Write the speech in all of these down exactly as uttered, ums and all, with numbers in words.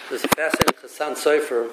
There's a fascinating Chassan Sofer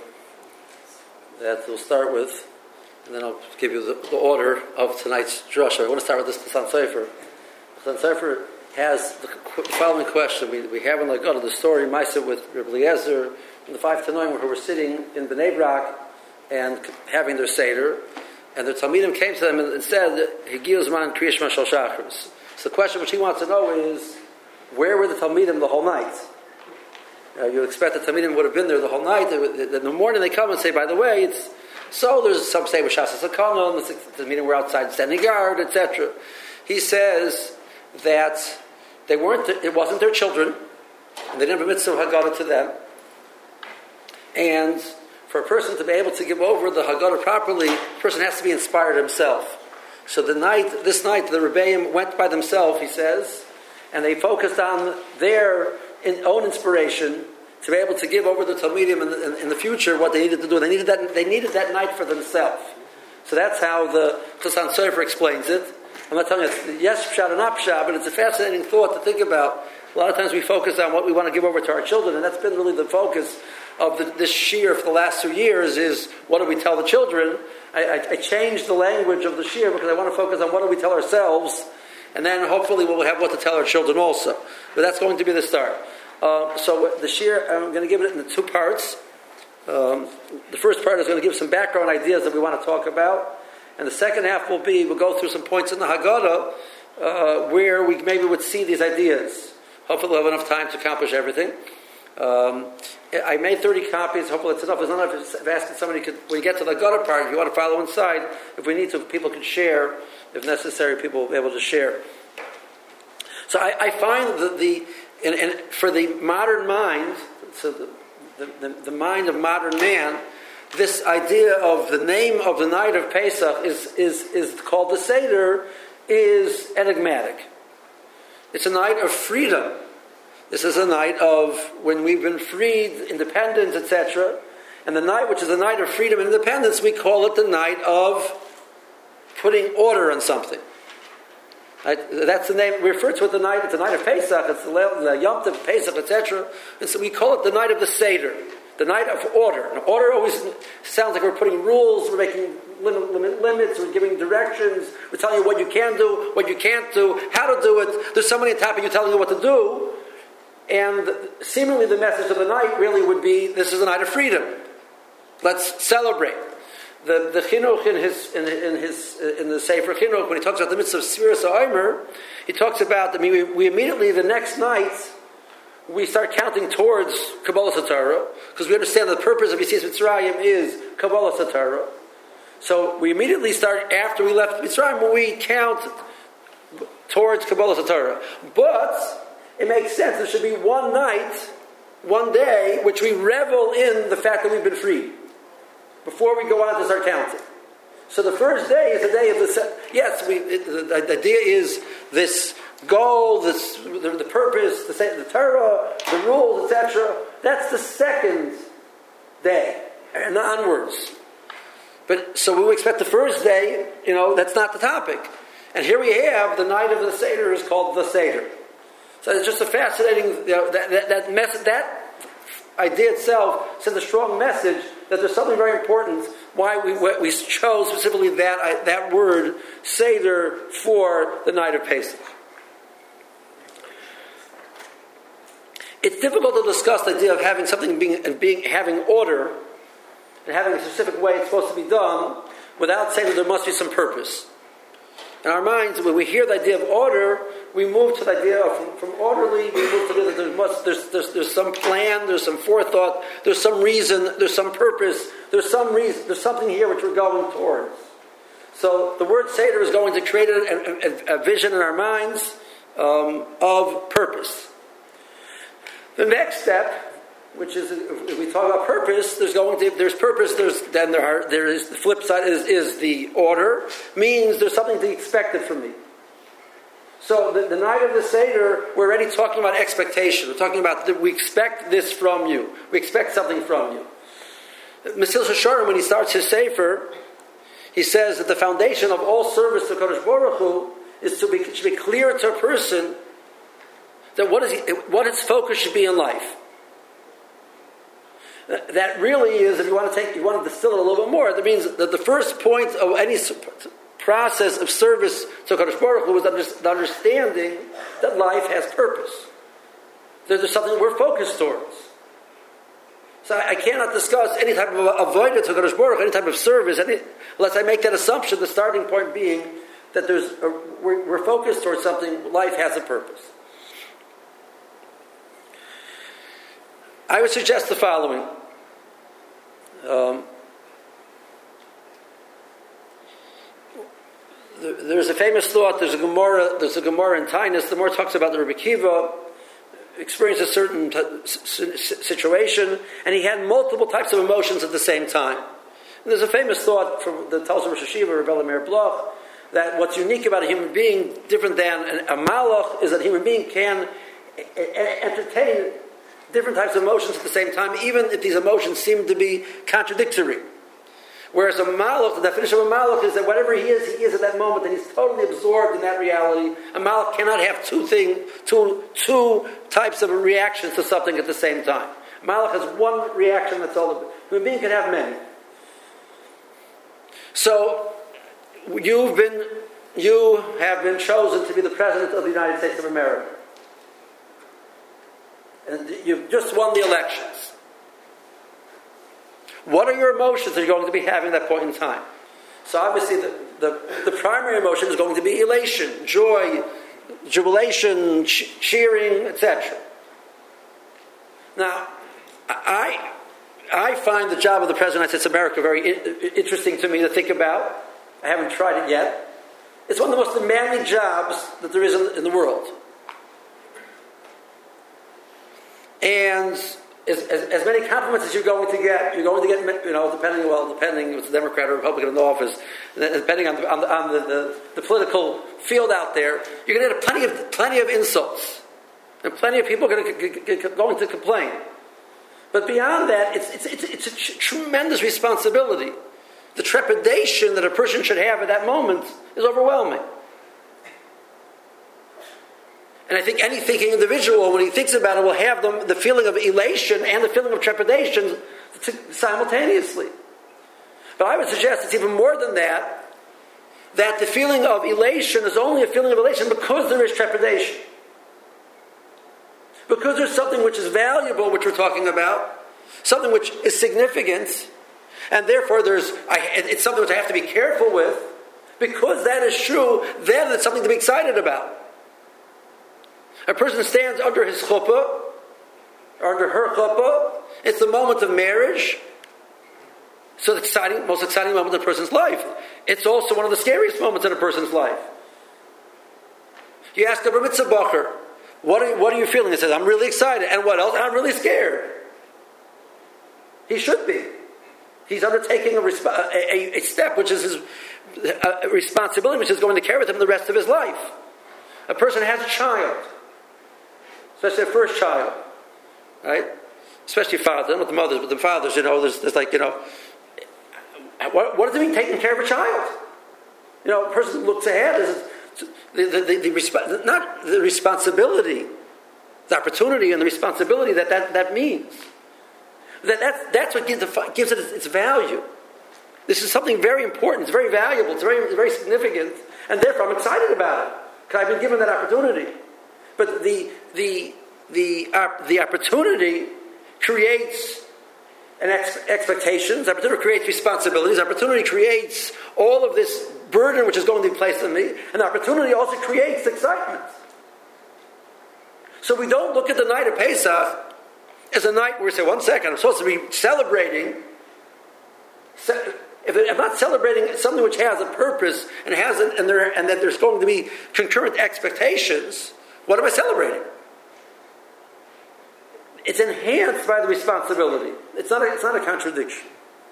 that we'll start with, and then I'll give you the, the order of tonight's drasha. I want to start with this Chassan Sofer. Chassan Sofer has the following question. We, we have in the go to the story, Maisa with Rebbe Eliezer, in the five Tanoim, who were sitting in Bnei Brak and having their Seder, and the Talmidim came to them and said, Higiyah Zman Kriya Shema Shel Shachris. So the question which he wants to know is, where were the Talmidim the whole night? Uh, you expect the Talmidim would have been there the whole night. In the morning they come and say, by the way, it's so, there's some say with Shas HaSakanon, the Talmidim were outside standing guard, et cetera. He says that they weren't, it wasn't their children, and they didn't have a mitzvah Haggadah to them. And for a person to be able to give over the Haggadah properly, the person has to be inspired himself. So the night, this night, the Rebbeim went by themselves, he says, and they focused on their own inspiration to be able to give over the Talmidim in the, in, in the future what they needed to do. They needed that. They needed that night for themselves. So that's how the Chassan Sofer explains it. I'm not telling you it's yes pshat and not pshat, but it's a fascinating thought to think about. A lot of times we focus on what we want to give over to our children, and that's been really the focus of the, this shir for the last two years. Is what do we tell the children? I, I, I changed the language of the shir because I want to focus on what do we tell ourselves. And then hopefully we'll have what to tell our children also. But that's going to be the start. Uh, so the shir, I'm going to give it in two parts. Um, the first part is going to give some background ideas that we want to talk about. And the second half will be, we'll go through some points in the Haggadah uh, where we maybe would see these ideas. Hopefully we'll have enough time to accomplish everything. Um, I made thirty copies. Hopefully it's enough. It's not enough. I've asked somebody, could, when you get to the Haggadah part, if you want to follow inside, if we need to, people can share. If necessary, people will be able to share. So I, I find that the, and, and for the modern mind, so the, the, the, the mind of modern man, this idea of the name of the night of Pesach is, is, is called the Seder, is enigmatic. It's a night of freedom. This is a night of when we've been freed, independence, et cetera. And the night, which is the night of freedom and independence, we call it the night of putting order on something. Right? That's the name. We refer to it the night. It's the night of Pesach. It's the, the Yom Tov Pesach, et cetera. And so we call it the night of the Seder, the night of order. And order always sounds like we're putting rules, we're making limit, limit, limits, we're giving directions, we're telling you what you can do, what you can't do, how to do it. There's somebody on top of you telling you what to do. And seemingly the message of the night really would be: this is a night of freedom. Let's celebrate. The the chinuch in his in, in his in the Sefer Chinuch, when he talks about the mitzvah of Sfiras HaOmer, he talks about. I mean, we, we immediately the next night we start counting towards Kabbalas HaTorah because we understand that the purpose of Yetzias Mitzrayim is Kabbalas HaTorah. So we immediately start after we left Mitzrayim when we count towards Kabbalas HaTorah. But it makes sense. There should be one night, one day, which we revel in the fact that we've been freed before we go on to start counting. So the first day is the day of the... Yes, we, it, the, the idea is this goal, this the, the purpose, the, the Torah, the rules, et cetera. That's the second day and onwards. But so we expect the first day, you know, that's not the topic. And here we have the night of the Seder is called the Seder. So it's just a fascinating, you know, that that that, mess, that idea itself sends a strong message that there's something very important. Why we we chose specifically that that word Seder for the night of Pesach. It's difficult to discuss the idea of having something being and being having order and having a specific way it's supposed to be done without saying that there must be some purpose. In our minds, when we hear the idea of order, we move to the idea of from, from orderly, we move to the idea that there must, there's, there's, there's some plan, there's some forethought, there's some reason, there's some purpose, there's some reason, there's something here which we're going towards. So the word Seder is going to create a, a, a vision in our minds um, of purpose. The next step, which is if we talk about purpose, there's going to there's purpose. There's then there are there is the flip side is is the order, means there's something to be expected from me. So the, the night of the Seder, we're already talking about expectation. We're talking about that we expect this from you. We expect something from you. Mesilas Yesharim, when he starts his Sefer, he says that the foundation of all service to Kadosh Baruch Hu is to be should be clear to a person that what is he, what its focus should be in life. that really is, if you want to take, you want to distill it a little bit more, that means that the first point of any process of service to HaKadosh Baruch Hu is the understanding that life has purpose. That there's something we're focused towards. So I cannot discuss any type of avoidance to HaKadosh Baruch Hu, any type of service, any, unless I make that assumption, the starting point being that there's a, we're, we're focused towards something, life has a purpose. I would suggest the following. Um, there's a famous thought, there's a Gemara, there's a Gemara in Tainus, the Gemara talks about the Rebbe Kiva experienced a certain t- situation, and he had multiple types of emotions at the same time. And there's a famous thought from the tells of Rosh Hashiva, Rebbe Meir Bloch, that what's unique about a human being, different than a malach, is that a human being can entertain different types of emotions at the same time, even if these emotions seem to be contradictory. Whereas a malach, the definition of a malach is that whatever he is, he is at that moment, and he's totally absorbed in that reality. A malach cannot have two thing, two, two types of reactions to something at the same time. A malach has one reaction, that's all. A human being can have many. So, you've been, you have been chosen to be the President of the United States of America. And you've just won the elections. What are your emotions that you're going to be having at that point in time? So obviously the, the, the primary emotion is going to be elation, joy, jubilation, ch- cheering, et cetera. Now, I, I find the job of the President of the United States of America very I- interesting to me to think about. I haven't tried it yet. It's one of the most demanding jobs that there is in, in the world. And as, as, as many compliments as you're going to get, you're going to get, you know, depending, well, depending if it's a Democrat or Republican in the office, depending on the, on the, on the, the, the political field out there, you're going to get plenty of plenty of insults, and plenty of people are going to, going to complain. But beyond that, it's it's it's, it's a tr- tremendous responsibility. The trepidation that a person should have at that moment is overwhelming. And I think any thinking individual, when he thinks about it, will have the, the feeling of elation and the feeling of trepidation simultaneously. But I would suggest it's even more than that, that the feeling of elation is only a feeling of elation because there is trepidation. Because there's something which is valuable, which we're talking about, something which is significant, and therefore there's I, it's something which I have to be careful with. Because that is true, then it's something to be excited about. A person stands under his chuppah, or under her chuppah. It's the moment of marriage. So the exciting, most exciting moment in a person's life. It's also one of the scariest moments in a person's life. You ask a bar mitzvah bacher, what are, what are you feeling? He says, I'm really excited. And what else? I'm really scared. He should be. He's undertaking a, resp- a, a step which is his a responsibility, which is going to carry with him the rest of his life. A person has a child. Especially a first child, right? Especially fathers, not the mothers, but the fathers, you know, there's, there's like, you know, what, what does it mean taking care of a child? You know, a person looks ahead, is the, the, the, the, the, not the responsibility, the opportunity and the responsibility that that, that means. That, that's, that's what gives, the, gives it its value. This is something very important, it's very valuable, it's very, very significant, and therefore I'm excited about it, because I've been given that opportunity. But the the the uh, the opportunity creates an ex- expectations. Opportunity creates responsibilities. Opportunity creates all of this burden which is going to be placed on me. And opportunity also creates excitement. So we don't look at the night of Pesach as a night where we say, "One second, I'm supposed to be celebrating." If I'm not celebrating something which has a purpose and has an, and there and that there's going to be concurrent expectations. What am I celebrating? It's enhanced by the responsibility. It's not a, it's not a contradiction.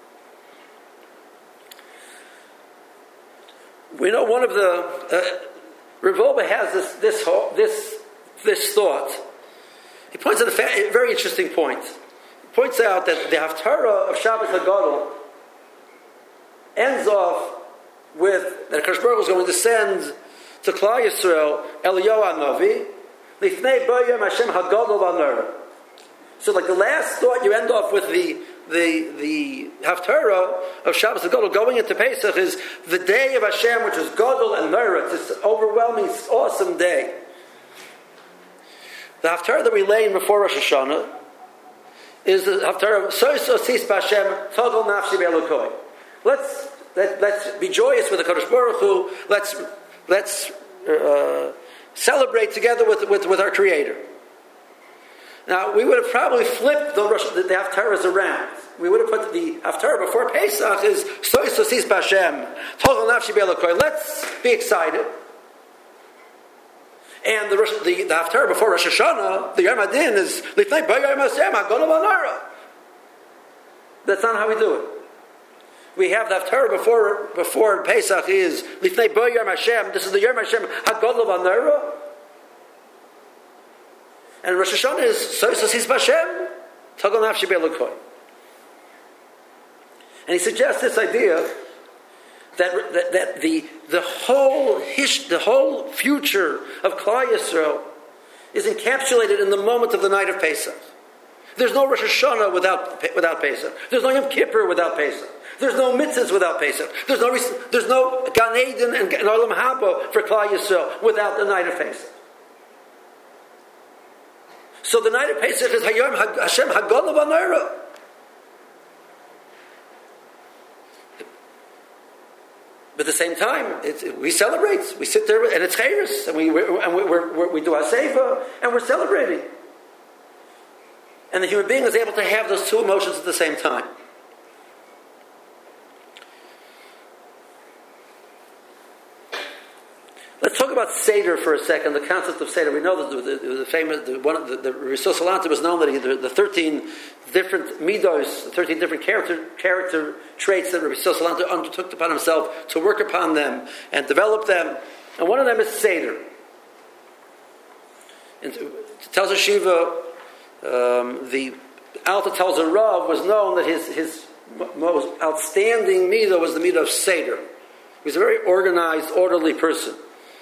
We know one of the uh, Rav Wolbe has this this this this thought. He points out a, fa- a very interesting point. He points out that the Haftarah of Shabbat HaGadol ends off with that HaKadosh Baruch Hu is going to send to Klal Yisrael, Eliyahu Hanavi, Lifnei Boyam Hashem Hagadol V'Anor. So like the last thought, you end off with the the the Haftarah of Shabbos Gadol going into Pesach is the day of Hashem, which is Gadol and Meretz. It's an overwhelming, awesome day. The Haftarah that we lay in before Rosh Hashanah is the Haftarah of Sois Osis B'Hashem Togol Nafshi Be'Elokoi. Let's let, let's be joyous with the Kadosh Baruch Hu. Let's let's uh, celebrate together with, with with our Creator. Now, we would have probably flipped the, the, the Haftarahs around. We would have put the Haftarah before Pesach is Sois Osis B'Hashem Togol Nafshi Be'Elokoi. Let's be excited. And the, the, the Haftarah before Rosh Hashanah, the Yom Adin is Litnei B'Yom Hashem HaGadol V'Nara. That's not how we do it. We have the Haftarah before before Pesach is Litnei B'Yom Hashem. This is the Yom Hashem HaGadol V'Nara. And Rosh Hashanah is Sois Osis B'Hashem Togol Nafshi Be'Elokoi. And he suggests this idea that, that, that the the whole his, the whole future of Klal Yisrael is encapsulated in the moment of the night of Pesach. There's no Rosh Hashanah without without Pesach. There's no Yom Kippur without Pesach. There's no mitzvahs without Pesach. There's no there's no Gan Eden and Olam Haba for Klal Yisrael without the night of Pesach. So the night of Pesach is Hayom Hashem Hagadol V'Nara. But at the same time, it's, we celebrate. We sit there, and it's chayros, and we and we we're, we do haseva, and we're celebrating. And the human being is able to have those two emotions at the same time. Let's talk about Seder for a second. The concept of Seder. We know that the, the, the famous the, one of the, the Rosh Salanta was known that he, the, the thirteen different midos, the thirteen different character character traits that Rabbi Salanta undertook upon himself to work upon them and develop them. And one of them is Seder. And it tells a Shiva, um, the Alta tells a Rav was known that his his most outstanding midah was the midah of Seder. He was a very organized, orderly person.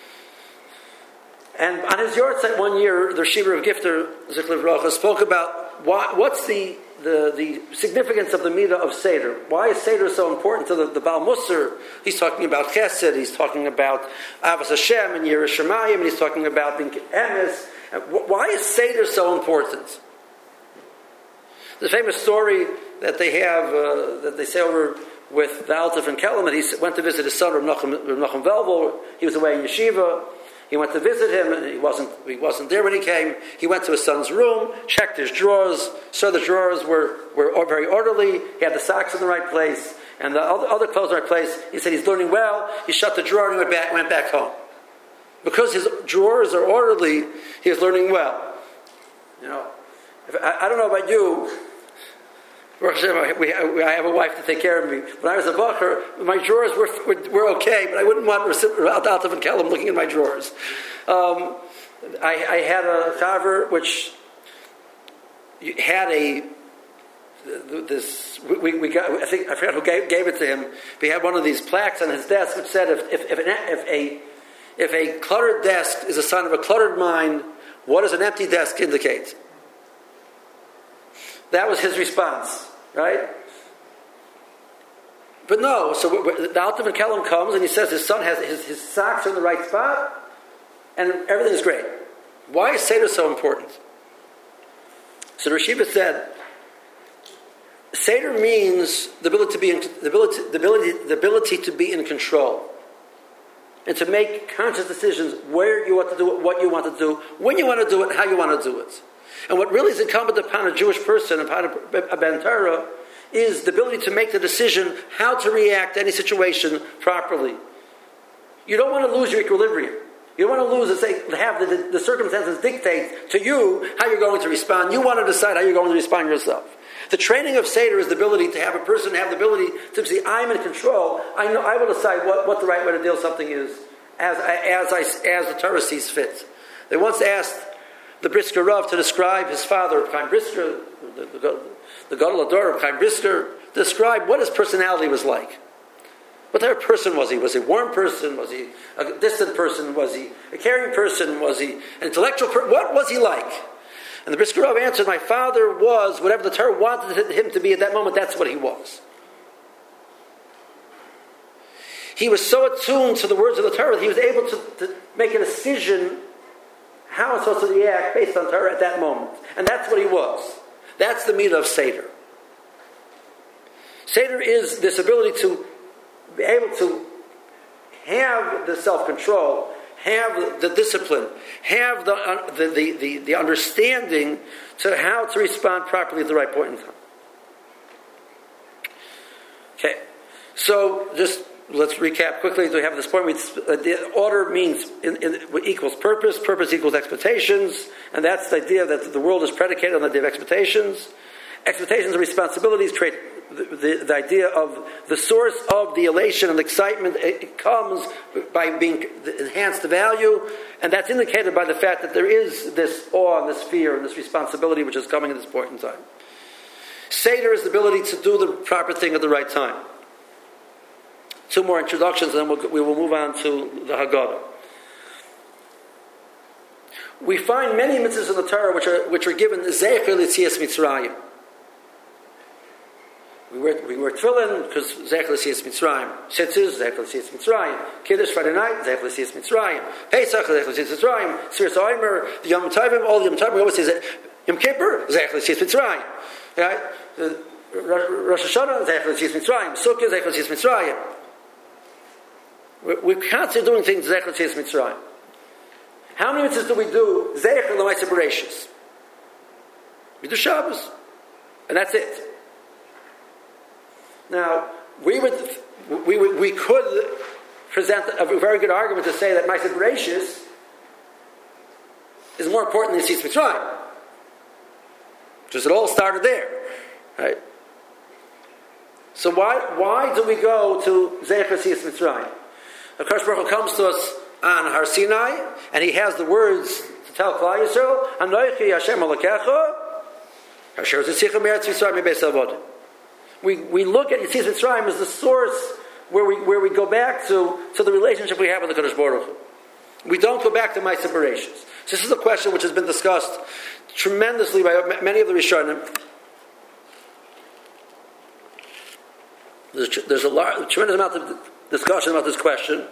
And on his yahrzeit one year, the Shiva of Gifter, Ziklev Rocha, spoke about why, what's the, the, the significance of the midah of Seder. Why is Seder so important to the, the Baal Musar? He's talking about Chesed, he's talking about Avos Hashem and Yiras Shamayim, and he's talking about being Emes. Why is Seder so important? The famous story that they have, uh, that they say over with the Altaf and Kellam, that he went to visit his son, Rav Nachum Velvel. He was away in yeshiva. He went to visit him, and he wasn't he wasn't there when he came. He went to his son's room, checked his drawers, saw the drawers were, were very orderly. He had the socks in the right place, and the other, other clothes in the right place. He said he's learning well. He shut the drawer and went back, went back home. Because his drawers are orderly, he is learning well. You know, if, I, I don't know about you. We, I have a wife to take care of me. When I was a bacher, my drawers were, were, were okay, but I wouldn't want Altav and Kellam looking at my drawers. Um, I, I had a chaver which had a this we, we got I think I forgot who gave, gave it to him. But he had one of these plaques on his desk which said if if, if, an, if a if a cluttered desk is a sign of a cluttered mind, what does an empty desk indicate? That was his response. Right? But no, so the Altav and Kellam comes and he says his son has his, his socks are in the right spot and everything is great. Why is Seder so important? So Rashiva said, Seder means the ability to be in, the ability, the ability, the ability to be in control and to make conscious decisions where you want to do it, what you want to do, when you want to do it, how you want to do it. And what really is incumbent upon a Jewish person, upon a Ben Torah, is the ability to make the decision how to react to any situation properly. You don't want to lose your equilibrium. You don't want to lose and say, have the, the, the circumstances dictate to you how you're going to respond. You want to decide how you're going to respond yourself. The training of Seder is the ability to have a person have the ability to say, I'm in control. I know I will decide what, what the right way to deal with something is as, as, I, as the Torah sees fit. They once asked the Brisker Rav to describe his father, Chaim Brisker, the, the, the Gadol Ador of Chaim Brisker, describe what his personality was like. What type of person was he? Was he a warm person? Was he a distant person? Was he a caring person? Was he an intellectual person? What was he like? And the Brisker Rav answered, my father was, whatever the Torah wanted him to be at that moment, that's what he was. He was so attuned to the words of the Torah that he was able to, to make a decision how it's supposed to react based on Torah at that moment. And that's what he was. That's the meat of Seder. Seder is this ability to be able to have the self-control, have the discipline, have the, uh, the, the, the, the understanding to how to respond properly at the right point in time. Okay, so just let's recap quickly. We have this point. We, uh, the order means in, in, equals purpose. Purpose equals expectations, and that's the idea that the world is predicated on the idea of expectations. Expectations and responsibilities create the, the, the idea of the source of the elation and excitement. It comes by being enhanced value, and that's indicated by the fact that there is this awe and this fear and this responsibility which is coming at this point in time. Seder is the ability to do the proper thing at the right time. Two more introductions, and then we'll, we will move on to the Haggadah. We find many mitzvahs in the Torah which are which are given Zecher L'Tzias Mitzrayim. We wear, we wear tefillin because Zecher L'Tzias Mitzrayim. Tzitzis, Zecher L'Tzias Mitzrayim. Kiddush Friday night, Zecher L'Tzias Mitzrayim. Pesach, Zecher L'Tzias Mitzrayim. Sfiras Omer, the Yom Tovim, all the Yom Tovim. We always say that Yom Kippur, Zecher L'Tzias Mitzrayim. Right? Rosh Hashanah, Zecher L'Tzias Mitzrayim. Sukkah, Zecher L'Tzias Mitzrayim. We're, we're constantly doing things Zecher L'Tzias Mitzrayim. How many mitzvahs do we do Zecher L'Maaseh Bereishis? We do Shabbos, and that's it. Now, we would, we would, we could present a very good argument to say that Maaseh Bereishis is more important than Yetzias Mitzrayim, because it all started there, right? So why why do we go to Zecher Yetzias Mitzrayim? Akash Baruch Hu comes to us on Har Sinai, and he has the words to tell Klal Yisrael, Anochi Hashem Elokecha, Asher Tzitzicha Me'eretz Mitzrayim Mebeis Avodim. We we look at Yetzias Mitzrayim as the source where we where we go back to to the relationship we have with the Kadosh Baruch Hu. We don't go back to Maaseh Bereishis. So this is a question which has been discussed tremendously by many of the Rishonim. There's, there's a, large, a tremendous amount of discussion about this question.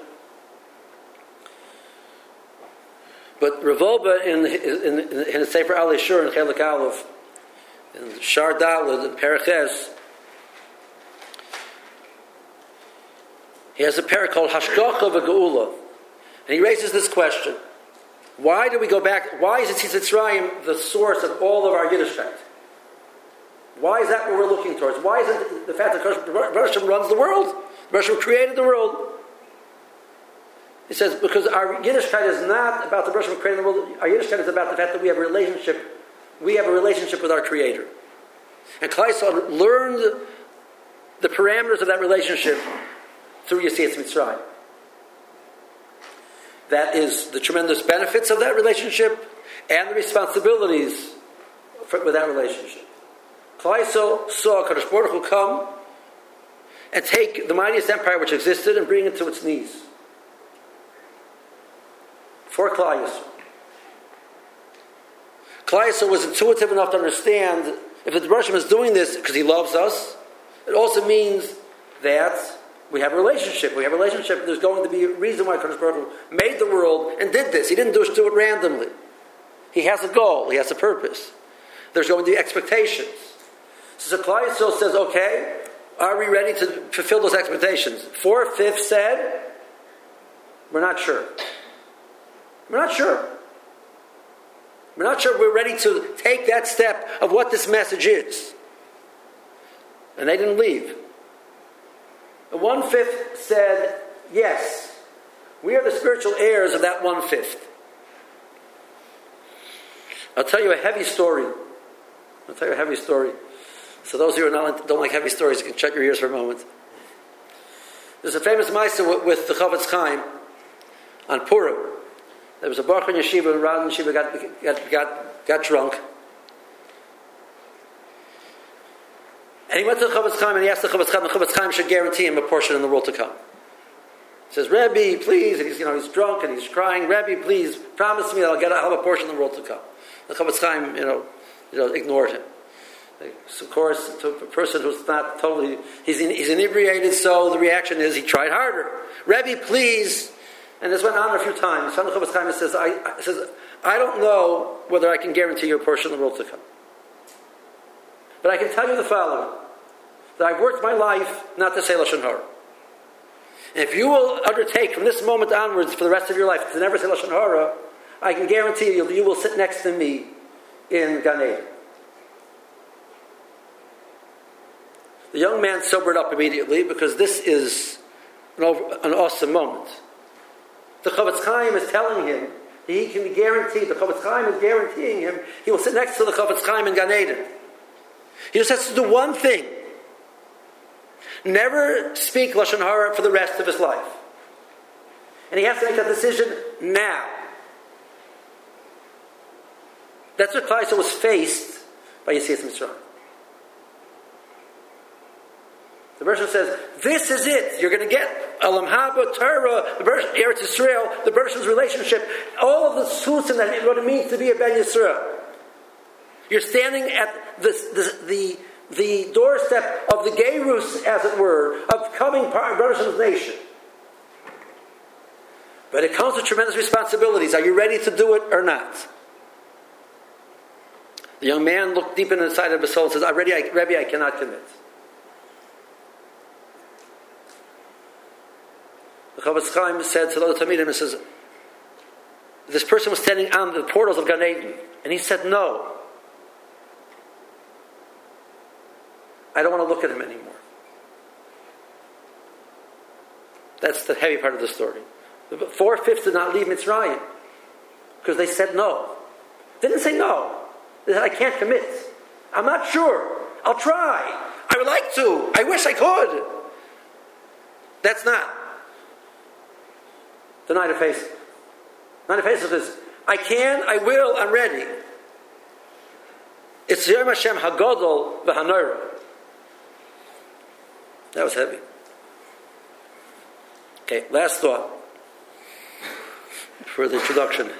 But Rav Wolbe in in, in, in his Sefer Al Yeshur in Chelik Aleph, in Shar Daled in Periches, he has a parak called Hashgacha v'Geula, and he raises this question: why do we go back? Why is Yetzias Mitzrayim the source of all of our Yiddishkeit? Why is that what we're looking towards? Why is it the fact that Baruch Hashem runs the world? Baruch Hashem created the world. He says, because our Yiddishkeit is not about the Baruch Hashem creating the world. Our Yiddishkeit is about the fact that we have a relationship. We have a relationship with our Creator. And Klal Yisrael learned the parameters of that relationship through Yetzias Mitzrayim. That is the tremendous benefits of that relationship and the responsibilities for, with that relationship. Klal Yisrael saw Kadosh Baruch Hu come and take the mightiest empire which existed and bring it to its knees. For Klal Yisrael. Klal Yisrael was intuitive enough to understand if the Baruch Hashem is doing this because He loves us, it also means that we have a relationship. We have a relationship. There's going to be a reason why Kadosh Baruch Hu made the world and did this. He didn't just do it randomly. He has a goal. He has a purpose. There's going to be expectations. So Klal Yisrael says, okay, are we ready to fulfill those expectations? Four-fifths said, we're not sure. We're not sure. We're not sure we're ready to take that step of what this message is. And they didn't leave. The one-fifth said, yes, we are the spiritual heirs of that one-fifth. I'll tell you a heavy story. I'll tell you a heavy story. So those of you who not, don't like heavy stories, you can shut your ears for a moment. There's a famous Maisa with, with the Chavetz Chaim on Purim. There was a Baruch in Yeshiva, and Rad in Yeshiva got, got, got, got drunk. And he went to the Chavetz Chaim and he asked the Chavetz Chaim, the Chavetz Chaim should guarantee him a portion in the world to come. He says, Rebbe, please, and he's, you know, he's drunk and he's crying, Rebbe, please, promise me that I'll get I'll have a portion in the world to come. The Chofetz Chaim, you know, you know, ignored him. So of course, to a person who's not totally, he's, in, he's inebriated, so the reaction is he tried harder. Rebbe, please, and this went on a few times. Some Chofetz Chaim says, I, I, says, I don't know whether I can guarantee you a portion of the world to come. But I can tell you the following, that I've worked my life not to say Lashon Hara. And if you will undertake from this moment onwards for the rest of your life to never say Lashon Hara, I can guarantee you that you will sit next to me in Gan Eden. The young man sobered up immediately because this is an, over, an awesome moment. The Chofetz Chaim is telling him that he can be guaranteed, the Chofetz Chaim is guaranteeing him, he will sit next to the Chofetz Chaim in Gan Eden. He just has to do one thing. Never speak Lashon Hara for the rest of his life. And he has to make that decision now. That's what Klal Yisrael was faced by Yetzias Mitzrayim. The version says, this is it. You're going to get Olam Haba, Torah, the Eretz Yisrael, the person's relationship, all of the suits and that, what it means to be a Ben Yisrael. You're standing at the, the, the, the doorstep of the Geirus, as it were, of coming brothers of the nation. But it comes with tremendous responsibilities. Are you ready to do it or not? The young man looked deep inside of his soul and says, I'm ready, I, Rebbe, I cannot commit. The Chofetz Chaim said to the other Talmidim, he says, this person was standing on the portals of Gan Eden, and he said, no. I don't want to look at him anymore. That's the heavy part of the story. The four-fifths did not leave Mitzrayim because they said no. They didn't say no. They said, I can't commit. I'm not sure. I'll try. I would like to. I wish I could. That's not. The night of faith. Night of faith is, I can, I will, I'm ready. It's Yom Hashem HaGodol v'Hanorah. That was heavy. Okay, last thought for the introduction.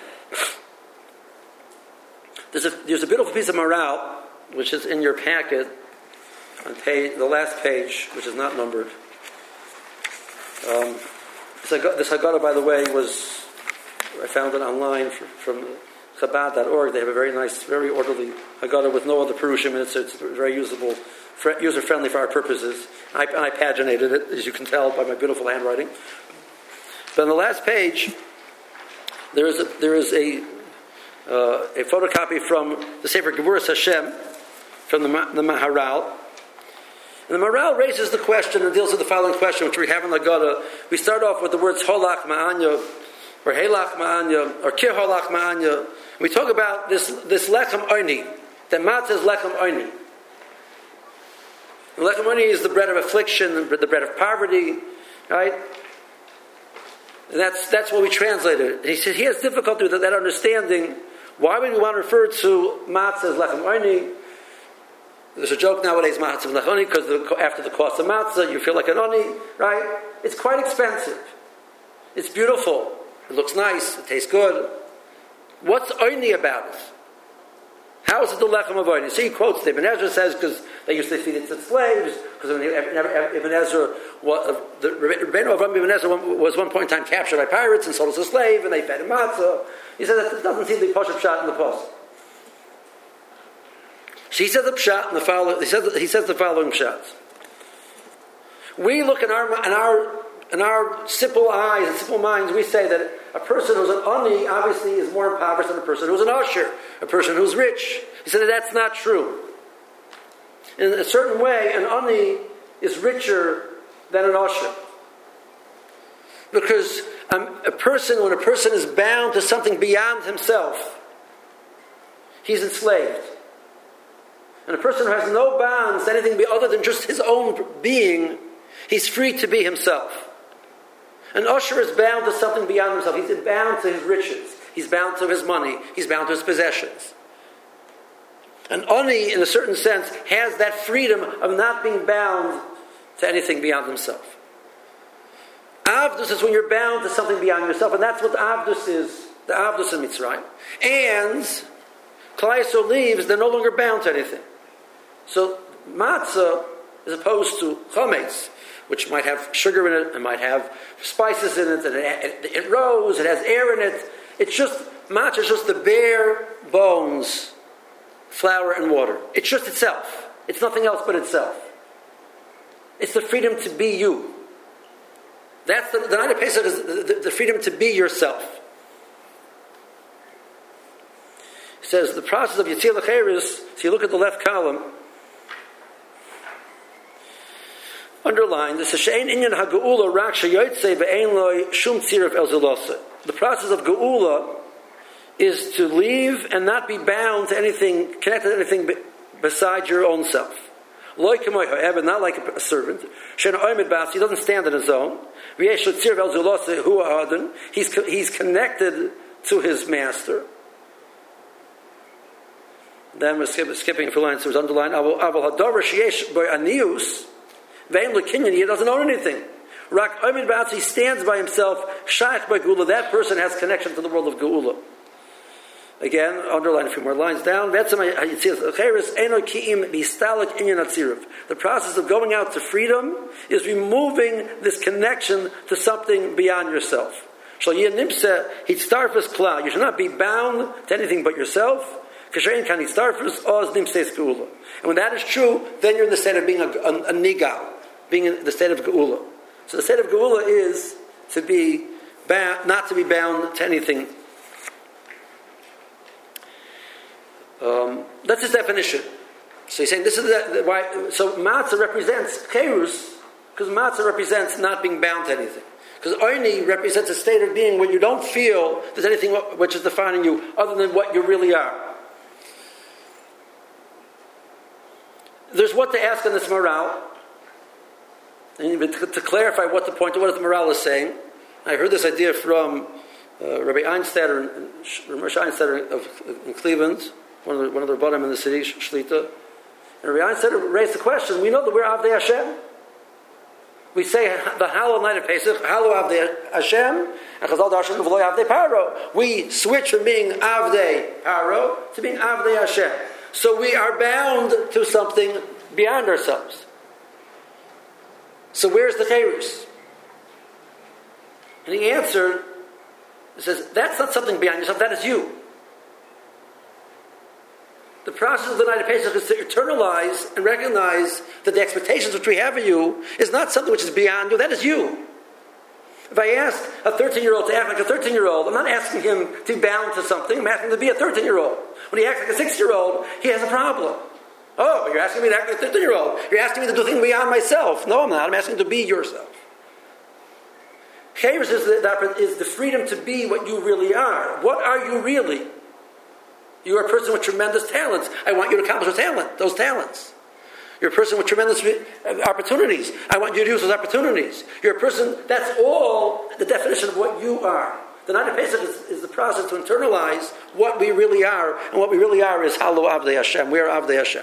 There's a, there's a beautiful piece of morale which is in your packet on page, the last page, which is not numbered. Um, this Haggadah, by the way, was I found it online from, from Chabad dot org. They have a very nice, very orderly Haggadah with no other Perushim in it, so it's very usable, user-friendly for our purposes. I, I paginated it, as you can tell by my beautiful handwriting. But on the last page, there is a, there is a, uh, a photocopy from the Sefer Geburas Hashem, from the, the Maharal. And the Maharal raises the question and deals with the following question, which we have in the Haggadah. We start off with the words Holach Ma'anya, or Helach Ma'anya, or Kirholach Ma'anya. We talk about this, this Lechem Oni, that matzah is Lechem Oni. And Lechem Oni is the bread of affliction, the bread of poverty, right? And that's that's what we translated. And he said he has difficulty with that understanding. Why would we want to refer to matzah as Lechem Oni? There's a joke nowadays, matzah is Lechem Oni, because the, after the cost of matzah, you feel like an Oni, right? It's quite expensive. It's beautiful. It looks nice. It tastes good. What's Oni about it? How is it the lechem of Oni? So he quotes the Ibn Ezra says because they used to feed it to slaves. Because Ibn Ezra, the Rebbeinu Avram Ibn Ezra was one point in time captured by pirates and sold as a slave, and they fed him matzah. He said that doesn't seem to be Pashup Pshat in the post. She says the Pshat in the following. He says he says the following Pshat. We look in our in our in our simple eyes and simple minds, we say that a person who's an ani obviously is more impoverished than a person who's an usher, a person who's rich. He said that that's not true. In a certain way, an ani is richer than an usher. Because um, a person, when a person is bound to something beyond himself, he's enslaved. And a person who has no bonds to anything other than just his own being, he's free to be himself. An usher is bound to something beyond himself. He's bound to his riches. He's bound to his money. He's bound to his possessions. An ani, in a certain sense, has that freedom of not being bound to anything beyond himself. Avdus is when you're bound to something beyond yourself, and that's what the Avdus is. The Avdus in Mitzrayim. And Klal Yisrael leaves, they're no longer bound to anything. So matzah, as opposed to chametz, which might have sugar in it, and might have spices in it, and it, it, it rose, it has air in it. It's just, matzah is just the bare bones, flour and water. It's just itself. It's nothing else but itself. It's the freedom to be you. That's the, the night of Pesach is the, the, the freedom to be yourself. It says the process of Yitzir L'Cheres, so you look at the left column, underlined, this is She'ein Inyan HaGeula Rak She'yotzei Ve'ein Loi Shum Tziruf El Ziloseh. The process of Geula is to leave and not be bound to anything, connected to anything besides your own self. Loi K'moi Ha'ev, not like a servant. She'en Oimid Bas, he doesn't stand on his own. V'yesh Tziruf El Ziloseh Hu Ha'adon, he's he's connected to his master. Then we're skipping a few lines, so it's underlined, Aval Hadavar Sheyesh Boi Anius, Ve'en L'Kinyan, he doesn't own anything. Rak Oimid Bas, he stands by himself, Shaykh by Geula, that person has connection to the world of Geula. Again, underline a few more lines down. The process of going out to freedom is removing this connection to something beyond yourself. You should not be bound to anything but yourself. And when that is true, then you're in the state of being a, a, a nigal, being in the state of geula. So the state of geula is to be bound, not to be bound to anything. Um, that's his definition. So he's saying this is the, the, why. So matzah represents kerus, because matzah represents not being bound to anything. Because oini represents a state of being where you don't feel there's anything which is defining you other than what you really are. There's what to ask on this morale, and to, to clarify what the point of what the morale is saying. I heard this idea from uh, Rabbi Einstetter, Rabbi Einstetter of, in Cleveland, one of the, one of the Rabbanim in the city, Shlita. And Rabbi Einstetter raised the question: we know that we're Avdei Hashem. We say the Hallel night of Pesach, Hallel Avdei Hashem, and Chazal Darshan V'lo Avdei Paro. We switch from being Avdei Paro to being Avdei Hashem. So we are bound to something beyond ourselves. So where's the Cherus? And he answered, he says, that's not something beyond yourself, that is you. The process of the night of Pesach is to internalize and recognize that the expectations which we have of you is not something which is beyond you, that is you. If I ask a thirteen-year-old to act like a thirteen-year-old, I'm not asking him to be bound to something, I'm asking him to be a thirteen-year-old. When he acts like a six-year-old, he has a problem. Oh, you're asking me to act like a thirteen-year-old. You're asking me to do things beyond myself. No, I'm not. I'm asking you to be yourself. Chayrus is the, is the freedom to be what you really are. What are you really? You are a person with tremendous talents. I want you to accomplish those, talent, those talents. You're a person with tremendous opportunities. I want you to use those opportunities. You're a person, that's all the definition of what you are. The night of Pesach is, is the process to internalize what we really are, and what we really are is Halo Avdei Hashem. We are Avdei Hashem.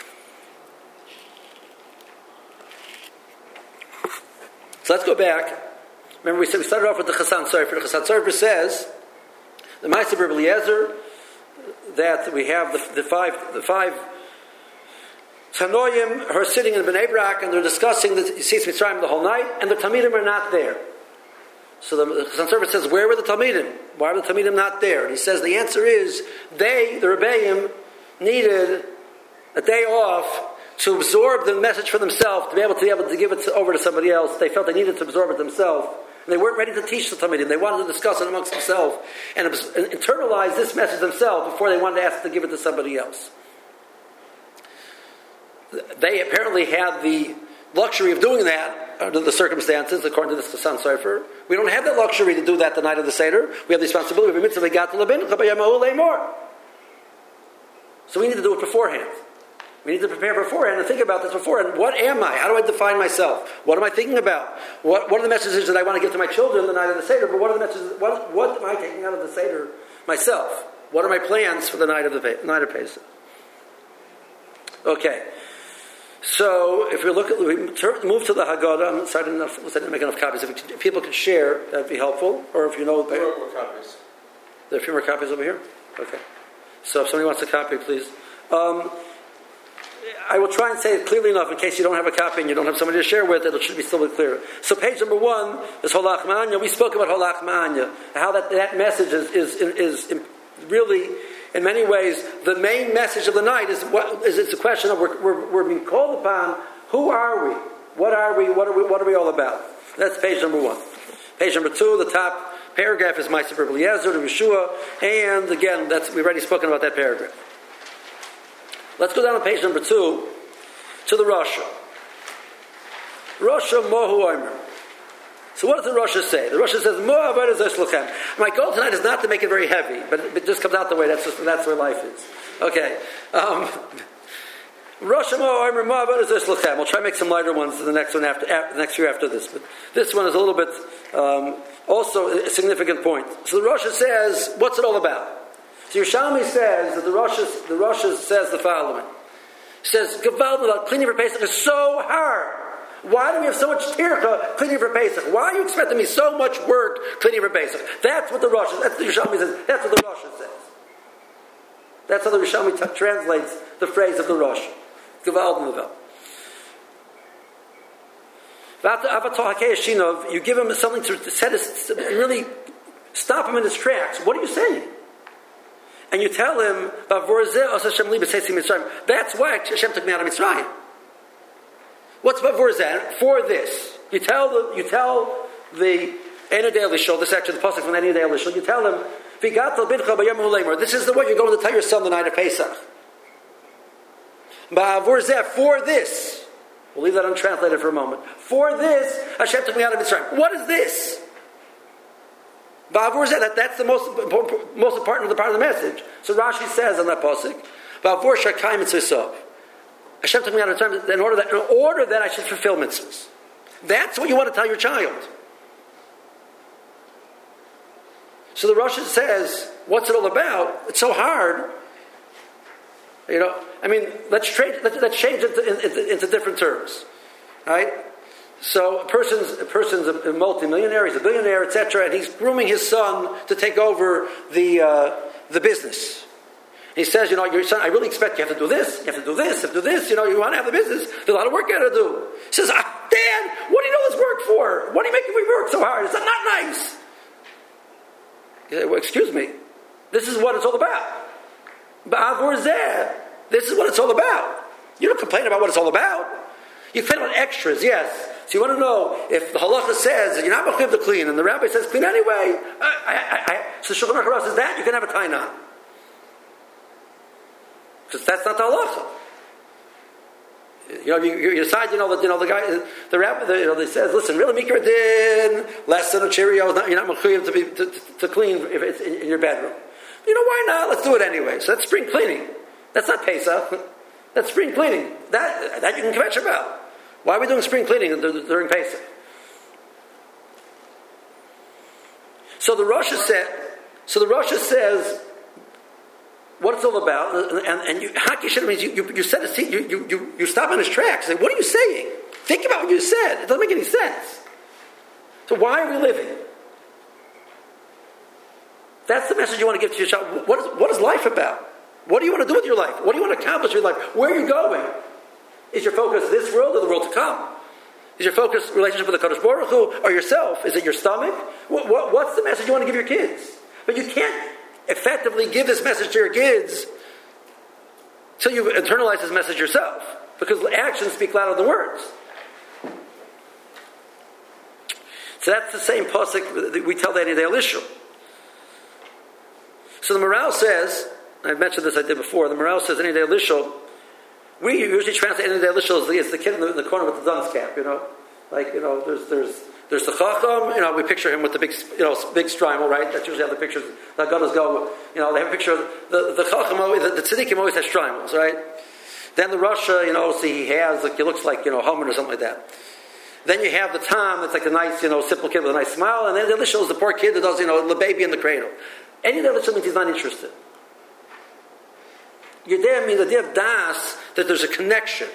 So let's go back. Remember we said we started off with the Chasan Sofer. The Chasan Sofer says, the Ma'aseh Rabbi Eliezer, that we have the, the five the five Tanoim who are sitting in Bnei Brak and they're discussing the Yetzias Mitzrayim the whole night, and the Talmidim are not there. So the Chasan Sofer says, where were the Talmidim? Why are the Talmidim not there? And he says the answer is they, the Rebbeim, needed a day off to absorb the message for themselves, to be able to be able to give it to, over to somebody else. They felt they needed to absorb it themselves. And they weren't ready to teach the Talmidim. They wanted to discuss it amongst themselves and, and internalize this message themselves before they wanted to ask to give it to somebody else. They apparently had the luxury of doing that under the circumstances, according to this Chasan Sofer. We don't have that luxury to do that the night of the Seder. We have the responsibility of a mitzvah got to lebin more. So we need to do it beforehand. We need to prepare beforehand and think about this beforehand. What am I? How do I define myself? What am I thinking about? What, what are the messages that I want to give to my children the night of the Seder? But what are the messages? What, what am I taking out of the Seder myself? What are my plans for the night of the night of Pesach? Okay. So if we look at, we turn, move to the Haggadah. I'm sorry, I didn't make enough copies. If, we, if people could share, that'd be helpful. Or if you know, there are more copies. There are a few more copies over here. Okay. So if somebody wants a copy, please. Um, I will try and say it clearly enough in case you don't have a copy and you don't have somebody to share with it. It should be still be clear. So page number one is Holach Ma'anya. We spoke about Holach Ma'anya, how that, that message is, is, is, is really, in many ways, the main message of the night is what is it's a question of we're, we're, we're being called upon. Who are we? What are we? What are we? What are we all about? That's page number one. Page number two, the top paragraph is Ma'aser Rabbi Eliezer to Yeshua, and again, that's we've already spoken about that paragraph. Let's go down to page number two to the Rasha. Rasha Mohu Omer. So what does the Rasha say? The Rasha says, Mo Avodah Zos Lochem. My goal tonight is not to make it very heavy, but it just comes out the way. That's just, that's where life is. Okay. Um, Rasha Mo Omer Mo Avodah Zos Lochem. We'll try to make some lighter ones the next one after, after the next few after this. But this one is a little bit um, also a significant point. So the Rasha says, what's it all about? So Yerushalmi says that the Rasha the Rasha says the following. He says, Gewalt, cleaning for Pesach is so hard. Why do we have so much tircha cleaning for Pesach? Why are you expecting me so much work cleaning for Pesach? That's what the Rasha, that's the Yerushalmi says. That's what the Rasha says. That's how the Yerushalmi t- translates the phrase of the Rasha. Gewalt Nevel. You give him something to set his, really stop him in his tracks. What are you saying? And you tell him, that's why Hashem took me out of Mitzrayim. What's Bavur Zeh? For this. You tell the, you tell the Enu Dei Elishol, this is actually the pasuk from Enu Dei Elishol, you tell him, this is the way you're going to tell your son the night of Pesach. Bavur Zeh, for this. We'll leave that untranslated for a moment. For this, Hashem took me out of Mitzrayim. What is this? Ba'avur Zeh, that, that's the most, most important of the part of the message. So Rashi says on that pasuk, Ba'avur Shakayim Mitzvah. Hashem took me out of time in order that in order that I should fulfill mitzvahs. That's what you want to tell your child. So the Rashi says, what's it all about? It's so hard. You know, I mean, let's trade, let's, let's change it into, into, into different terms, right? So a person's a person's a multimillionaire, he's a billionaire, et cetera, and he's grooming his son to take over the uh, the business. He says, you know, your son, I really expect you have to do this, you have to do this, you have to do this. You know, you want to have the business. There's a lot of work you got to do. He says, ah, Dad, what do you know this work for? What are you making me work so hard? It's not, not nice. He said, well, excuse me, this is what it's all about. Ba'avur Zeh, this is what it's all about. You don't complain about what it's all about. You complain about extras, yes. So you want to know if the halacha says that you're not mechuyev to clean, and the rabbi says clean anyway. I, I, I, so Shulchan Aruch says that you can have a taina, because that's not the halacha. You know, you, you decide. You know that you know the guy, the rabbi, the, you know, they says, listen, really mikra din less than a Cheerio. You're not mechuyev to be to, to, to clean if it's in, in your bedroom. You know why not? Let's do it anyway. So that's spring cleaning. That's not Pesach. That's spring cleaning. That that you can kvetch about. Why are we doing spring cleaning during Pesach? So the Rasha said. So the Rasha says what it's all about, and, and you Hakishin means you you, you set his you, you you you stop on his tracks. Say, what are you saying? Think about what you said. It doesn't make any sense. So why are we living? That's the message you want to give to your child. What is what is life about? What do you want to do with your life? What do you want to accomplish with your life? Where are you going? Is your focus this world or the world to come? Is your focus relationship with the Kadosh Baruch Hu or yourself? Is it your stomach? What, what, what's the message you want to give your kids? But you can't effectively give this message to your kids until you internalize this message yourself, because actions speak louder than words. So that's the same pasuk that we tell the Enu Dei Elishol. So the Maral says, I've mentioned this I did before, the Maral says Enu Dei Elishol, we usually translate Enu Dei Elishol as the, as the kid in the, in the corner with the dunce cap, you know. Like, you know, there's there's there's the Chacham, you know, we picture him with the big, you know, big strimel, right? That's usually how the pictures, the Haggadahs go, you know, they have a picture of, the, the Chacham, the, the Tzaddikim always has strimels, right? Then the Rasha, you know, see, he has, like, he looks like, you know, Haman or something like that. Then you have the Tam, that's like a nice, you know, simple kid with a nice smile, and then the Elishol is the poor kid that does, you know, the baby in the cradle. Any of the Elishol means he's not interested. Yedeh means the idea of das, that there's a connection.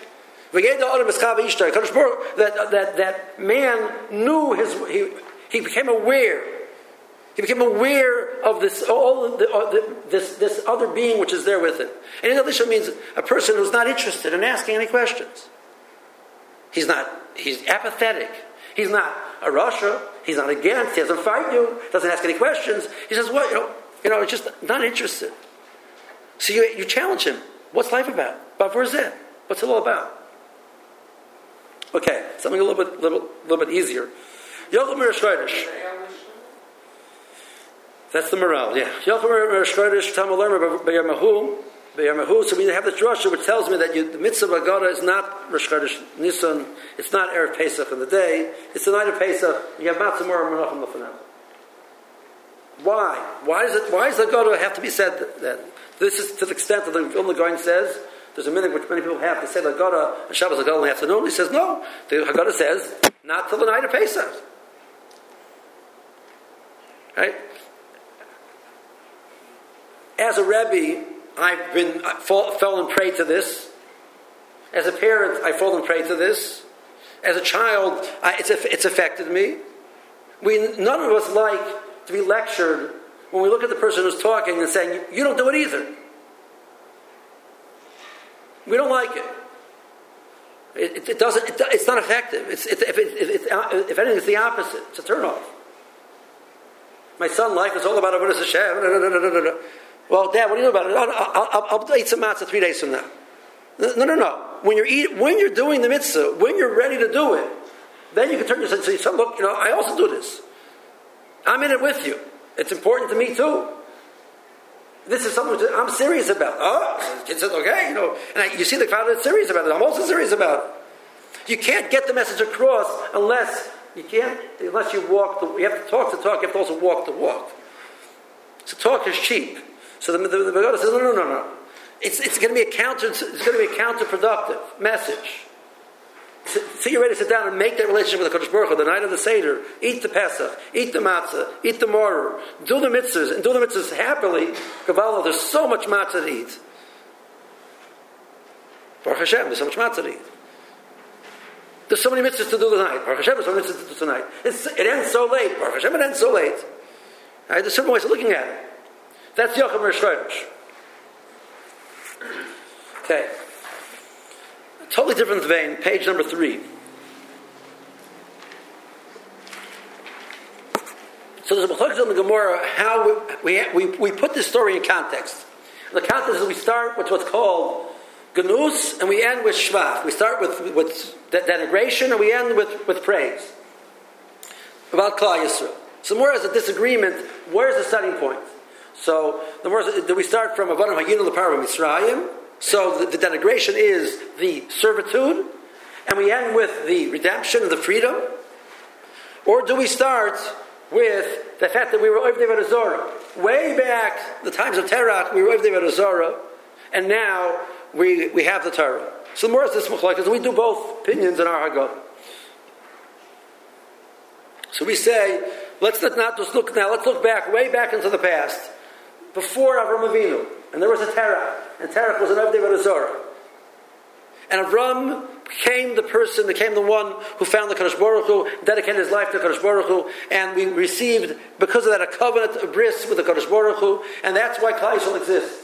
That, that, that man knew his, he, he became aware. He became aware of this all the, uh, the, this this other being which is there with it. And Elisha means a person who's not interested in asking any questions. He's not. He's apathetic. He's not a Russia. He's not against. He doesn't fight you. Doesn't ask any questions. He says, "What you know? You know, just not interested." So you you challenge him. What's life about? But where's that? What's it all about? Okay, something a little bit little little bit easier. Yochel Mir Shkodesh. That's the morale, yeah. Yochel Mir Shkodesh Tamaler B'Yamahu. B'Yamahu. So we have this drasha which tells me that you, the mitzvah of Agada is not Rosh Chodesh Nisan. It's not Erev Pesach in the day. It's the night of Pesach. You have Matzah Mor Menachem Lefanah. Why? Why does it? Why does the Agada have to be said that, that? This is to the extent that the Vilna Gaon says. There's a minute which many people have to say the Agada and Shabbos Agada in the afternoon. He says no. The Agada says not till the night of Pesach. Right? As a Rebbe, I've been I fall, fell and prayed to this. As a parent, I fall and prayed to this. As a child, I, it's it's affected me. We none of us like to be lectured when we look at the person who's talking and saying, "You don't do it either." We don't like it. It, it, it doesn't. It, it's not effective. It's, it, if, it, if, if anything, it's the opposite. It's a turnoff. My son life is all about Avodas Hashem. Well, Dad, what do you know about it? I'll, I'll, I'll eat some matzah three days from now. No, no, no. When you're eat, when you're doing the mitzvah, when you're ready to do it, then you can turn yourself and say, "Son, look, you know, I also do this. I'm in it with you. It's important to me too. This is something I'm serious about." Oh, kid says, "Okay, you know," and I, you see the crowd is serious about it. I'm also serious about it. You can't get the message across unless you can't unless you walk. The, you have to talk the talk. You have to also walk the walk. So talk is cheap. So the the, the Begoda says, "No, no, no, no. It's it's going to be a counter. It's going to be a counterproductive message." So, so you're ready to sit down and make that relationship with the Kodesh Baruch Hu, the night of the Seder, eat the Pesach, eat the matzah, eat the mortar, do the mitzvahs, and do the mitzvahs happily. Kabbalah, there's so much matzah to eat. Baruch Hashem, there's so much matzah to eat. There's so many mitzvahs to do tonight. Baruch Hashem, there's so many mitzvahs to do tonight. It's, it ends so late. Baruch Hashem, it ends so late. Right? There's certain ways of looking at it. That's Yochel Mir Shkodesh. Okay. Totally different vein, page number three. So there's a machlokes in the Gemara how we, we, we, we put this story in context. The context is we start with what's called Ganus and we end with Shvach. We start with, with denigration and we end with, with praise. About Klal Yisrael. So more as a disagreement, where's the starting point? So the more do we start from Avadim Hayinu L'Parva Mitzrayim? So the, the denigration is the servitude, and we end with the redemption and the freedom? Or do we start with the fact that we were Ovdei Avodah Zarah? Way back, the times of Terach, we were Ovdei Avodah Zarah, and now we, we have the Torah. So the more is this machlokes, we do both opinions in our Haggadah. So we say, let's not just look now, let's look back, way back into the past. Before Avram Avinu, and there was a Terach, and Terach was an Ovdei Avodah Zarah. And Avram became the person, became the one who found the Kadosh Baruch Hu, dedicated his life to the Kadosh Baruch Hu, and we received, because of that, a covenant, a bris with the Kadosh Baruch Hu, and that's why Klal Yisrael exists.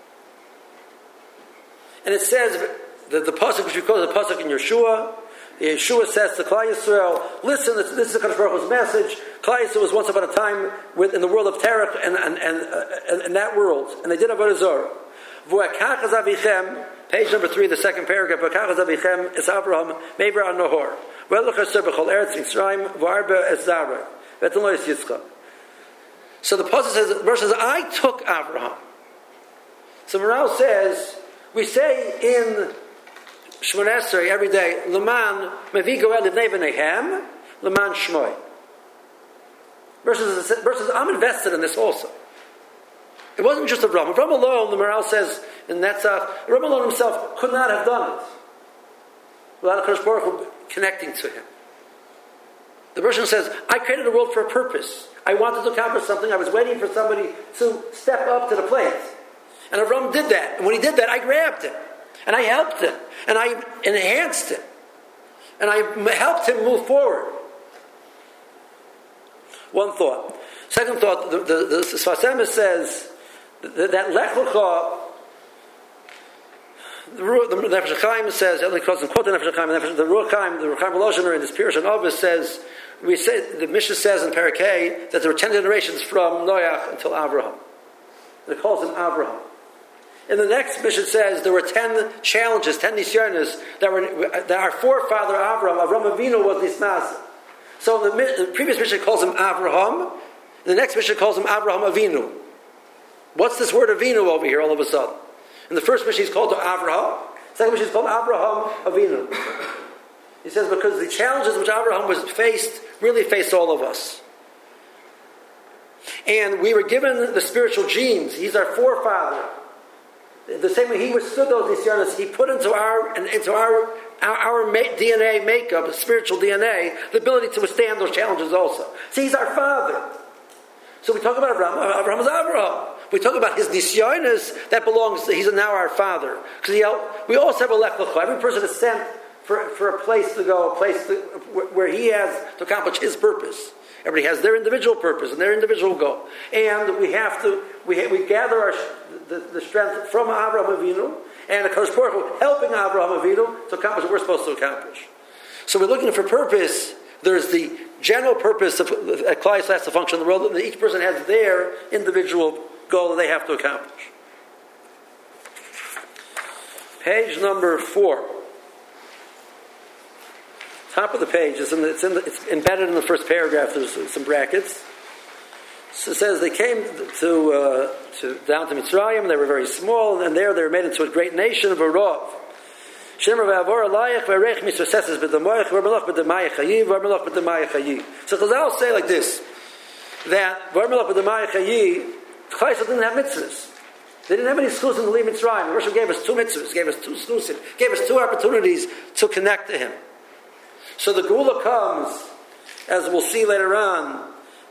And it says, the, the pasuk which we call the pasuk in Yeshua, Yeshua says to Klal Yisrael, listen, this, this is the Kadosh Baruch Hu's message. Klal Yisrael was once upon a time with, in the world of Terach and, and, and, uh, and, and that world. And they did Avodah Zarah. V'akachaz avichem, page number three, the second paragraph, V'akachaz avichem es Avraham, mever an Nahor. V'elachasher b'chol eretz Mitzrayim, v'arba es Zarah. V'etan lo es Yitzchak. So the pasuk says, the verse says, I took Avraham. So Maral says, we say in Shmoneh Esrei every day, Leman mevi goel livnei v'neihem, Leman shmoi. Verses, verses, I'm invested in this also. It wasn't just Avram. Avram alone, the Maral says in Netzach, Avram alone himself could not have done it without HaKadosh Baruch Hu connecting to him. The version says, I created the world for a purpose. I wanted to accomplish something. I was waiting for somebody to step up to the plate. And Avram did that. And when he did that, I grabbed him. And I helped him. And I enhanced him. And I helped him move forward. One thought. Second thought, the, the, the Sfas Emes says that, that Lech Lecha, the, the Nefesh HaChaim says, the quote the Nefesh HaChaim, the Ruach HaChaim, the Ruach HaChaim Volozhiner in this Pirush and Ovis says, we say, the Mishnah says in Parakeh that there were ten generations from Noach until Avraham. And it calls him Avraham. In the next Mishnah says there were ten challenges, ten nisyonos that were that our forefather Avraham, Avraham Avinu was nismas. So the, the previous Mishnah calls him Avraham. The next Mishnah calls him Avraham Avinu. What's this word Avinu over here all of a sudden? In the first Mishnah he's called to Avraham. Second Mishnah is called Avraham Avinu. He says because the challenges which Avraham was faced really faced all of us. And we were given the spiritual genes. He's our forefather. The same way he withstood those nisyonos, he put into our into our our, our D N A makeup, spiritual D N A, the ability to withstand those challenges also. See, he's our father. So we talk about Abraham. Abraham is Abraham. We talk about his nisyonos that belongs to, he's now our father. Because we also have a Lech Lecha. Every person is sent for, for a place to go, a place to, where he has to accomplish his purpose. Everybody has their individual purpose and their individual goal. And we have to, we, we gather our, the, the strength from Avraham Avinu, and the Kodesh Baruch Hu helping Avraham Avinu to accomplish what we're supposed to accomplish. So we're looking for purpose. There's the general purpose of a Klal Yisrael has to function in the world, and each person has their individual goal that they have to accomplish. Page number four. Top of the page, it's, in the, it's, in the, it's embedded in the first paragraph. There's some brackets. So it says they came to, uh, to down to Mitzrayim, and they were very small, and there they were made into a great nation of a Rov. So Chazal say like this, that Chayesel didn't have mitzvahs. They didn't have any schools in the Li Mitzrayim. The Rosh gave us two mitzvahs, gave us two schools, gave us two opportunities to connect to him. So the Geula comes, as we'll see later on.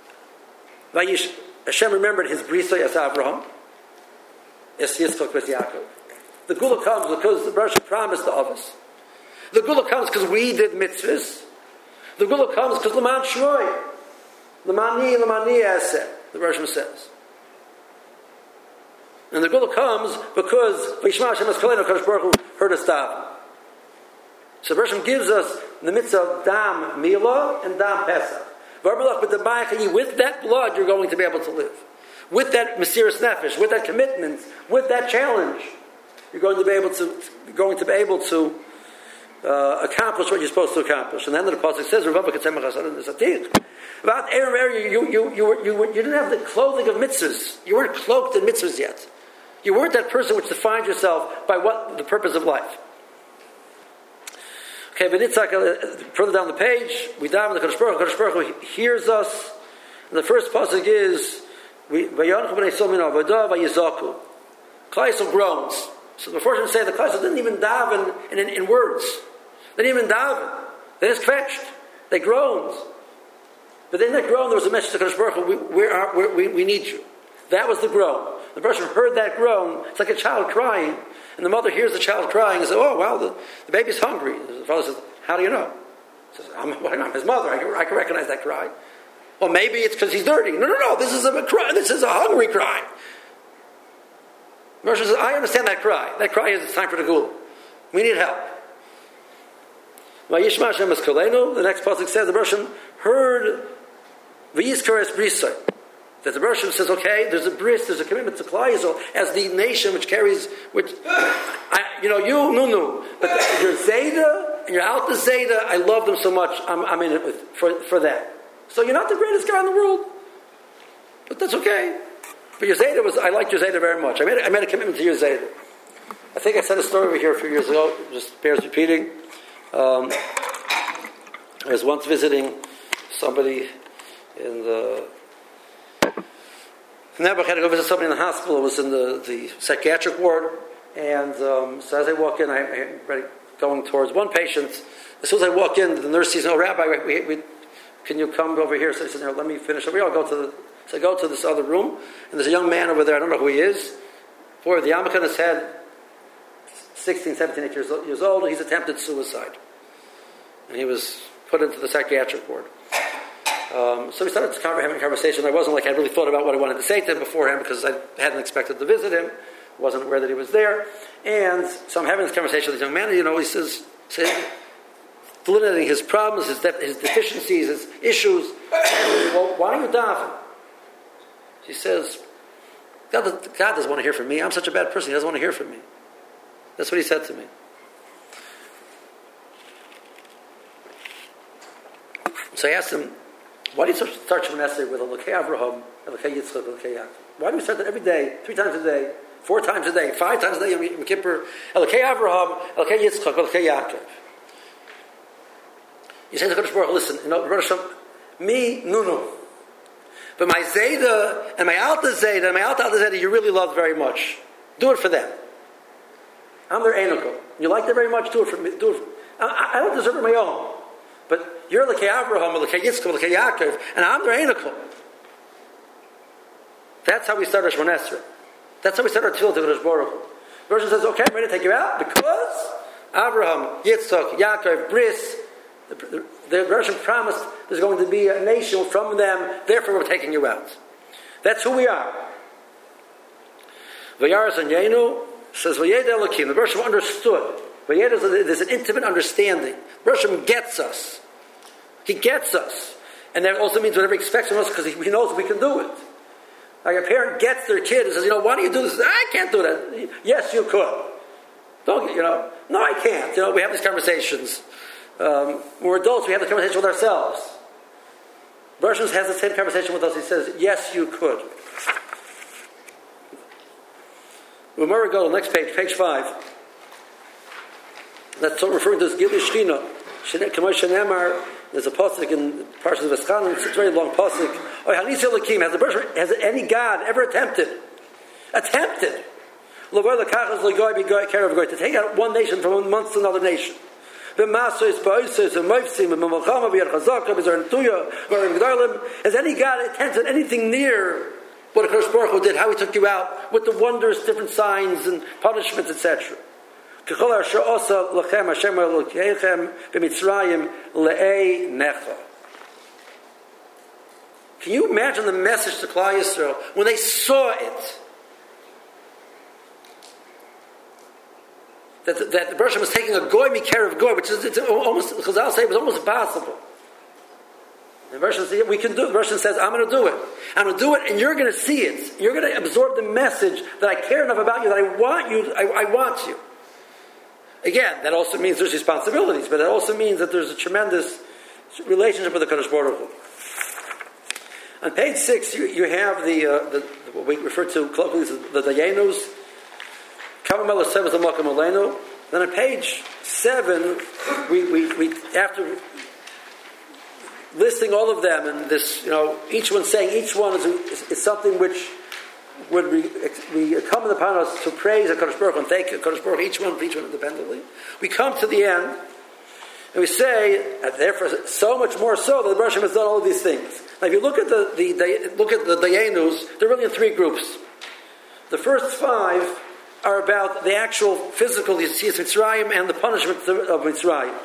Hashem remembered his brisa as Avraham, as Yitzchak, as Yaakov. The Geula comes because the Rosh promised to us. The Geula comes because we did mitzvahs. The Geula comes because L'man Shmoy, L'mani, L'mani Aseh, the Rosh says. And the Geula comes because V'yishma Hashem es Koleinu, Kodesh Baruch Hu heard us daven. So the Rosh gives us the mitzvah of Dam Milah and Dam Pesach. With that blood, you're going to be able to live. With that Mesiras Nefesh, with that commitment, with that challenge, you're going to be able to going to be able to uh, accomplish what you're supposed to accomplish. And then the pasuk says, "About area, you you you you you didn't have the clothing of mitzvahs. You weren't cloaked in mitzvahs yet. You weren't that person which defined yourself by what the purpose of life." Okay, but Yitzhak, uh, further down the page, we dive in the Kodesh Baruch Hu. Kodesh Baruch Hu hears us. And the first pasuk is, "Vayanchu b'nei Yisrael min avodah vayizaku." Klal Yisrael groans. So the first one say the Klal Yisrael didn't even daven in, in, in words. They didn't even daven. They just kvetched. They groaned. But in that groan, there was a message to Kodesh Baruch Hu: we, we, are, we, we need you. That was the groan. The person heard that groan. It's like a child crying. And the mother hears the child crying and says, "Oh, well, the, the baby's hungry." The father says, "How do you know?" He says, I'm, well, I'm his mother. I can, I can recognize that cry. Well, maybe it's because he's dirty. No, no, no. This is a cry. This is a hungry cry. Moshe says, "I understand that cry. That cry is it's time for the Geula. We need help." Vayishma Hashem es Koleinu. The next pasuk says the Russian heard V'yizkar es Brisai. That the Rosh says, okay, there's a bris, there's a commitment to Klal Yisrael as the nation which carries, which, I, you know, you, no, no, but your Zeta and your Alta Zeta, I love them so much, I'm, I'm in it with, for, for that. So you're not the greatest guy in the world, but that's okay. But your Zeta was, I liked your Zeta very much. I made, I made a commitment to your Zeta. I think I said a story over here a few years ago, just bears repeating. Um, I was once visiting somebody in the Nebuch had to go visit somebody in the hospital. It was in the, the psychiatric ward. And um, so as I walk in, I, I'm ready, going towards one patient. As soon as I walk in, the nurse says, "Oh, Rabbi, we, we, can you come over here?" So I said, "No, let me finish over here. I'll go to the..." So I go to this other room. And there's a young man over there. I don't know who he is. For the yarmulke on his head, sixteen, seventeen, eighteen years, years old. And he's attempted suicide. And he was put into the psychiatric ward. Um, so we started to having a conversation. I wasn't like I really thought about what I wanted to say to him beforehand because I hadn't expected to visit him. Wasn't aware that he was there. And so I'm having this conversation with this young man. And, you know, he says, says delineating his problems, his, de- his deficiencies, his issues. Well, why are you daven? He says, God, God doesn't want to hear from me. I'm such a bad person. He doesn't want to hear from me. That's what he said to me. So I asked him, why do you start Shemoneh Esrei with Elokei Avraham, Elokei Yitzchak, Elokei Yaakov? Why do we start that every day, three times a day, four times a day, five times a day, Yom Kippur, Elokei Avraham, Elokei Yitzchak, Elokei Yaakov? You say to Kodesh Baruch Hu, listen, you know, Rosh Hashanah, me, Nunu. But my Zayda and my Alta Zayda and my Alta Alta Zayda you really love very much. Do it for them. I'm their Enokel. You like them very much, do it for me. Do it for, I, I don't deserve it my own. But you're L'kei Avraham, L'kei Yitzchak, L'kei Yaakov, and I'm their Enokel. That's how we start our Shemoneh Esrei. That's how we start our Tefillah to Kodesh Baruch Hu. The version says, okay, I'm ready to take you out because Avraham, Yitzchak, Yaakov, Bris, the, the, the version promised there's going to be a nation from them, therefore we're taking you out. That's who we are. Vayaras and Yenu says, Vayed Elokim. The version understood. Vayed is a, there's an intimate understanding. The version gets us. He gets us. And that also means whatever he expects from us because he, he knows we can do it. Like a parent gets their kid and says, you know, why do you do this? I can't do that. Yes, you could. Don't, you know, no, I can't. You know, we have these conversations. Um, when we're adults, we have the conversation with ourselves. Bershon has the same conversation with us. He says, yes, you could. When we go to the next page, page five. That's what we're referring to as Gilui Shechina. There's a pasuk in Parshas V'Eschanan. It's a very long pasuk. Oh, Hanis Elokim. Has the Bershon, has any God ever attempted? Attempted. To take out one nation from amongst another nation. Has any God attempted anything near what Kodesh Baruch Hu did, how He took you out, with the wondrous different signs and punishments, et cetera? Can you imagine the message to Klal Yisrael when they saw it? That the, that the Bershon was taking a goy mikar of goy, which is it's almost, Chazal say it was almost impossible. The Bershon says, we can do it. The Bershon says, I'm going to do it. I'm going to do it, and you're going to see it. You're going to absorb the message that I care enough about you, that I want you, I, I want you. Again, that also means there's responsibilities, but it also means that there's a tremendous relationship with the Kodesh Baruch Hu. On page six, you, you have the, uh, the, what we refer to colloquially as the Dayanus. Then on page seven, we, we, we after listing all of them, and this, you know, each one saying each one is, is, is something which would be, be incumbent upon us to praise HaKadosh Baruch Hu and thank HaKadosh Baruch Hu, each one, each one independently. We come to the end, and we say, and therefore, so much more so that the Baruch Hashem has done all of these things. Now, if you look at the, the, the look at the Dayanus, they're really in three groups. The first five are about the actual physical Yetzias Mitzrayim and the punishment of Mitzrayim.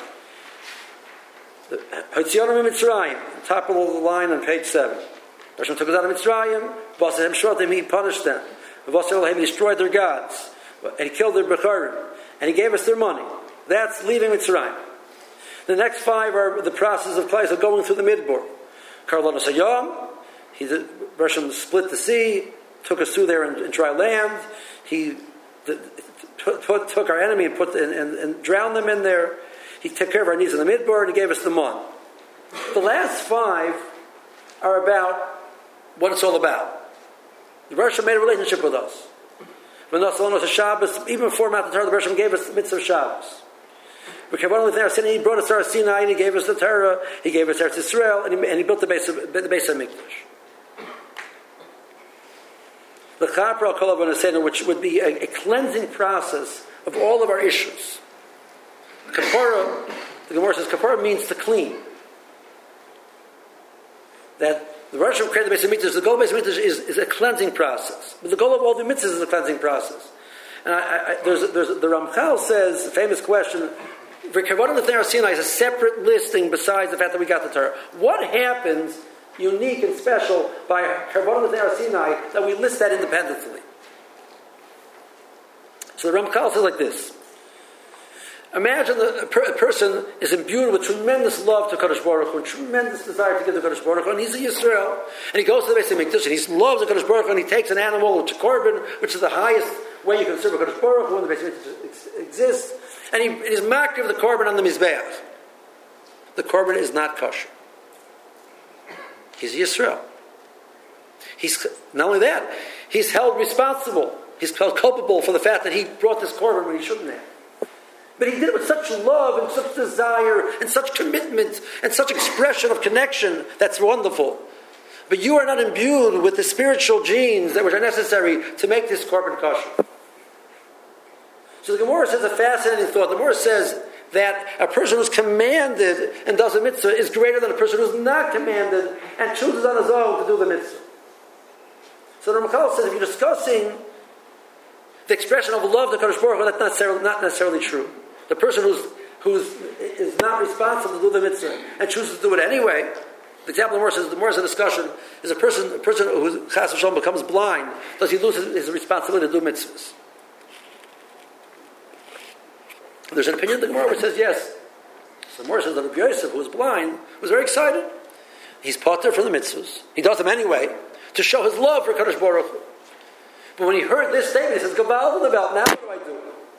Hatzionim Mitzrayim, top of the line on page seven. Hashem took us out of Mitzrayim. V'asem shrotim, He punished them. V'asem He destroyed their gods, and He killed their becharim, and He gave us their money. That's leaving Mitzrayim. The next five are the process of Klal Yisrael going through the Midbar. Karlanos Hayom, He Hashem split the sea, took us through there in, in dry land. He The, put, took our enemy and put and, and, and drowned them in there. He took care of our needs in the Midbar, and He gave us the mon. The last five are about what it's all about. The Bershon made a relationship with us. Even before Mount Torah, the Bershon gave us the mitzvah of Shabbos. He brought us to Sinai, and He gave us the Torah. He gave us Eretz Yisrael, and He, and he built the base of the base of Mikdash. The Chapra Kol which would be a, a cleansing process of all of our issues. Kapara, the Gemara says, Kapara means to clean. That the Rosh Hashanah created the base of Mikdash, the goal of the base of Mikdash is, is a cleansing process. But the goal of all the mitzvahs is a cleansing process. And I, I, there's, there's, the Ramchal says, a famous question, V'kavodim l'tnei Sinai is a separate listing besides the fact that we got the Torah. What happens unique and special by Karbonos Ner Sinai that we list that independently. So the Ramchal says like this. Imagine that a, per- a person is imbued with tremendous love to Kadosh Baruch Hu, and tremendous desire to give to Kadosh Baruch Hu, and he's a Yisrael, and he goes to the Beis HaMikdash, and he loves the Kadosh Baruch Hu, and he takes an animal, which is a korban, which is the highest way you can serve a Kadosh Baruch Hu when the Beis HaMikdash exists, and he, and he's makriv of the korban on the Mizbeach. The korban is not kosher. He's a Yisrael. He's, not only that, he's held responsible, he's held culpable for the fact that he brought this korban when he shouldn't have. But he did it with such love and such desire and such commitment and such expression of connection. That's wonderful. But you are not imbued with the spiritual genes that which are necessary to make this korban kosher. So the Gemara says a fascinating thought. The Gemara says that a person who's commanded and does a mitzvah is greater than a person who's not commanded and chooses on his own to do the mitzvah. So the Ramchal says if you're discussing the expression of love to Kadosh Baruch Hu, that's not necessarily, not necessarily true. The person who's who's is not responsible to do the mitzvah and chooses to do it anyway. The example the Gemara says the Gemara says a discussion is a person a person who Chas v'Shalom becomes blind. Does he lose his, his responsibility to do mitzvahs? There's an opinion in the Gemara which says yes. So the Gemara says that Rabbi Yosef, who was blind, was very excited. He's potter for the mitzvahs. He does them anyway to show his love for Kadosh Baruch Hu. But when he heard this statement, he says, "Gavaldim about now, what do I do?"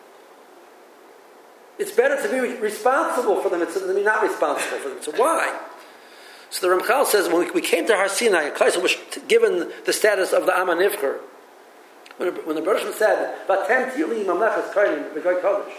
It's better to be responsible for the mitzvah than to be not responsible for the mitzvah. Why? So the Ramchal says, when we came to Har Sinai, a Kaisel was given the status of the Am HaNivcher. When, when the Baruch said, "Vatem tili mamlechas kohanim v'goy kodesh,"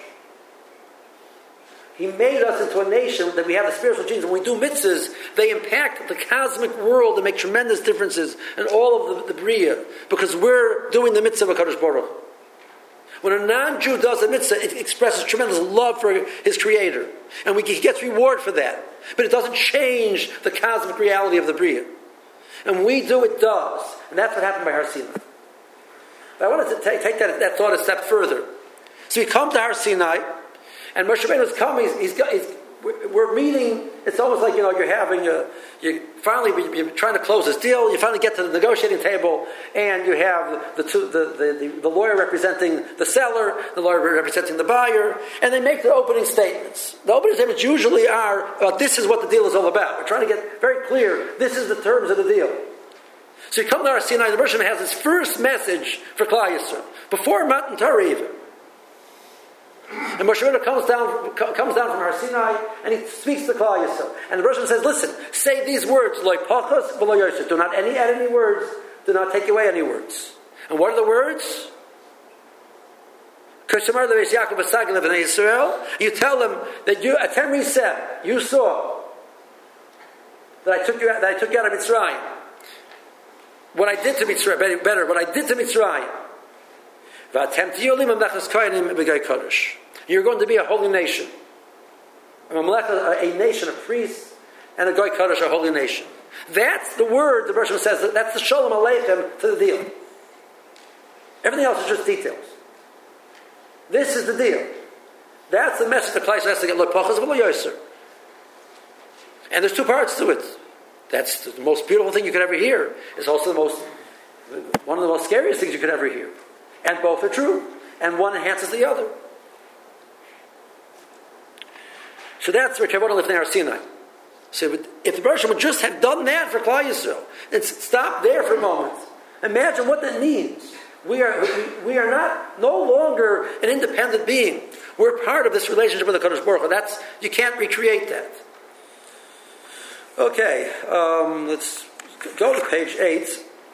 he made us into a nation that we have the spiritual genes. When we do mitzvahs, they impact the cosmic world and make tremendous differences in all of the, the Bria, because we're doing the mitzvah of Kadosh Baruch Hu. When a non-Jew does a mitzvah, it expresses tremendous love for his Creator. And we, he gets reward for that. But it doesn't change the cosmic reality of the Bria. And when we do, it does. And that's what happened by Har Sinai. But I wanted to take, take that, that thought a step further. So we come to Har Sinai, and Moshe Rabbeinu is coming, he's, he's, he's, we're meeting, it's almost like, you know, you're having a, you finally, you're trying to close this deal, you finally get to the negotiating table, and you have the, two, the, the, the, the lawyer representing the seller, the lawyer representing the buyer, and they make their opening statements. The opening statements usually are, about this is what the deal is all about. We're trying to get very clear, this is the terms of the deal. So you come to Har Sinai, the Rosh Hashanah has his first message for Klal Yisrael, before Matan Torah even. And Moshe Rabbeinu comes down, comes down from Har Sinai, and he speaks to Klal Yisrael. And the Rosh Hashanah says, listen, say these words, Lo pachas v'lo yosef. Do not any, add any words, do not take away any words. And what are the words? You tell them that you, Atem Riseh, you saw that I took you out, that I took you out of Mitzrayim. What I did to Mitzrayim, better, better what I did to Mitzrayim. You're going to be a holy nation. A nation of priests and a Goy Kodesh, a holy nation. That's the word the Bereshit says, that's the Shalom Aleichem to the deal. Everything else is just details. This is the deal. That's the message the Klal Yisrael has to get. Lo pachas v'lo yoser. And there's two parts to it. That's the most beautiful thing you could ever hear. It's also the most, one of the most scariest things you could ever hear. And both are true. And one enhances the other. So that's where Kavod Lifnei Har Sinai. So if the Baruch would just have done that for Klal Yisrael, and stop there for a moment, imagine what that means. We are we, we are not no longer an independent being. We're part of this relationship with the Kadosh Baruch Hu. That's you can't recreate that. Okay, um, let's go to page eight.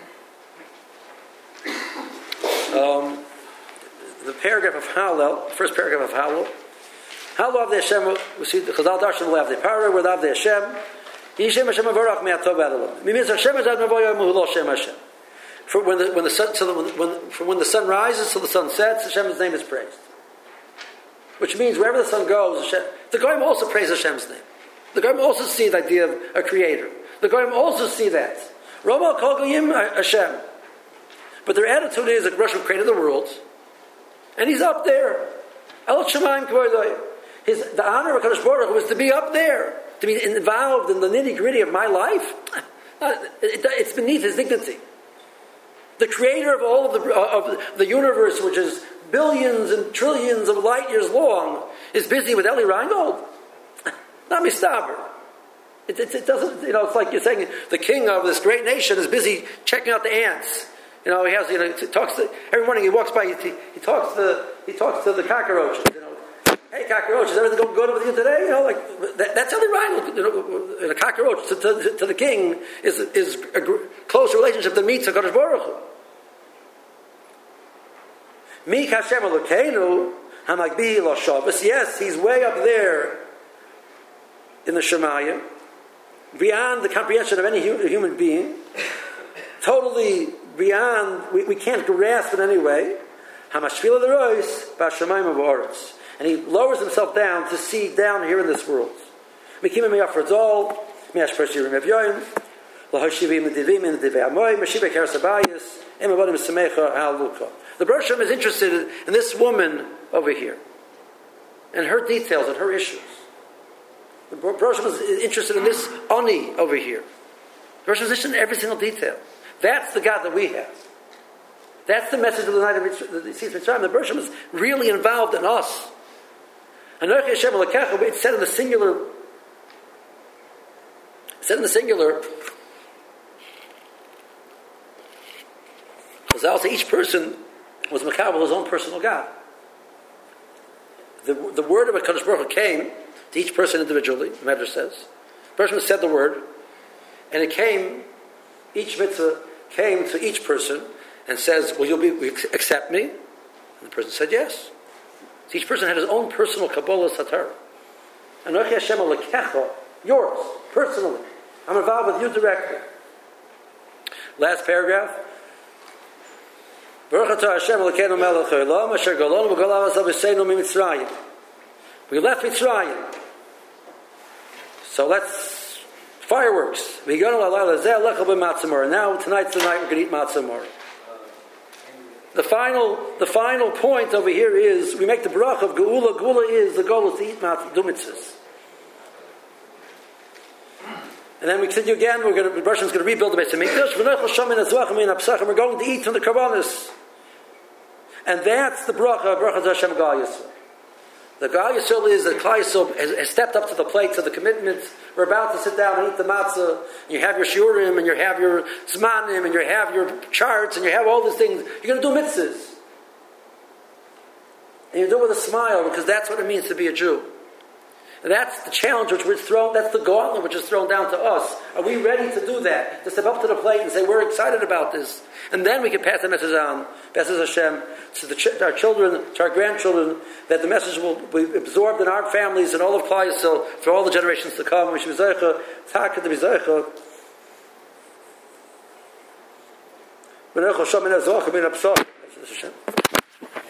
Um, the paragraph of Hallel, first paragraph of Hallel. Hallel Avdei Hashem, we see the Chazal Darshan Avdei Parah with Avdei Hashem. Yishem Hashem Avarach Me'atov Adolom. It means Hashem Hashem Mavoyah Muhulo Hashem Hashem. For when the when the sun, so when, when, from when the sun rises till the sun sets, Hashem's name is praised. Which means wherever the sun goes, Hashem, the Goyim also praise Hashem's name. The Goyim also see the idea of a creator. The Goyim also see that. Roma Kol Goyim Hashem. But their attitude is that Rosh created the world, and He's up there. El Shemaim Kvodoy. His the honor of Kadosh Baruch Hu was to be up there, to be involved in the nitty gritty of my life. Uh, it, it's beneath his dignity. The creator of all of the, of the universe, which is billions and trillions of light years long, is busy with Eli Reingold. Not Mistaber. It, it, it doesn't, you know, it's like you're saying the king of this great nation is busy checking out the ants. You know, he has, you know, he talks to, every morning he walks by, he, he talks to, he talks to the cockroaches, you know. Hey, cockroaches, everything going good with you today? You know, like, that, that's Eli Reingold. You know, a cockroach to, to, to the king is, is a gr- close relationship that meets HaKadosh Baruch Hu. Mi Hashem Elokeinu Hamagbi Lo Shabbos. Yes, he's way up there in the Shemayim, beyond the comprehension of any hu- human being, totally beyond, we, we can't grasp in any way. Hamashvila L'Rois B'Shamayim V'Oretz. And he lowers himself down to see down here in this world. Mikimah Miyafradzol, Miashper Shirim Evyoim, Lahashivim Medivim in the Divei Amoy, Mashibek Harasabayas, Emavodim Semecha Haluka. The Baruch Shem is interested in this woman over here, and her details and her issues. The Baruch Shem is interested in this Ani over here. The Baruch Shem is interested in every single detail. That's the God that we have. That's the message of the night of the Seas Mitzrayim. The Baruch Shem is really involved in us. Anochi Hashem Elokecha, it's said in the singular. It's said in the singular. Chazal say each person was Mekabel his own personal God. The, the word of HaKadosh Baruch Hu came to each person individually, the Medrash says. The person said the word, and it came, each mitzvah came to each person and says, will you be, will you accept me? And the person said yes. So each person had his own personal Kabbalah Satar. Anochi Hashem Elokecha, yours, personally. I'm involved with you directly. Last paragraph. Baruch atah Hashem Elokeinu melech haolam asher galonu v'galav asav v'seinu miMitzrayim. We left Mitzrayim. So let's fireworks. V'ganu alay lazeh lecha b'matzah mora. Now tonight's the night we're going to eat matzah mora. The final, the final point over here is we make the bracha of Geula. Geula is the goal is to eat matzah, do mitzvahs. And then we continue again. We're going to, the Baruch Hashem is going to rebuild the Beis Hamikdash. We're going to eat from the karbanos, and that's the bracha. Bracha Hashem Gal Yisrael. The Gal Yisrael is that Klal Yisrael has, has stepped up to the plate, to the commitment. We're about to sit down and eat the matzah. And you have your shiurim, and you have your zmanim, and you have your charts, and you have all these things. You're going to do mitzvahs, and you do it with a smile because that's what it means to be a Jew. And that's the challenge which was thrown, that's the gauntlet which is thrown down to us. Are we ready to do that? To step up to the plate and say, we're excited about this. And then we can pass the message on, B'ezras Hashem, to, the ch- to our children, to our grandchildren, that the message will be absorbed in our families and all of Klal Yisrael for all the generations to come. We should be zeicha, taka to be zeicha. B'nei Choshem min ha-zoch, min ha-psoch.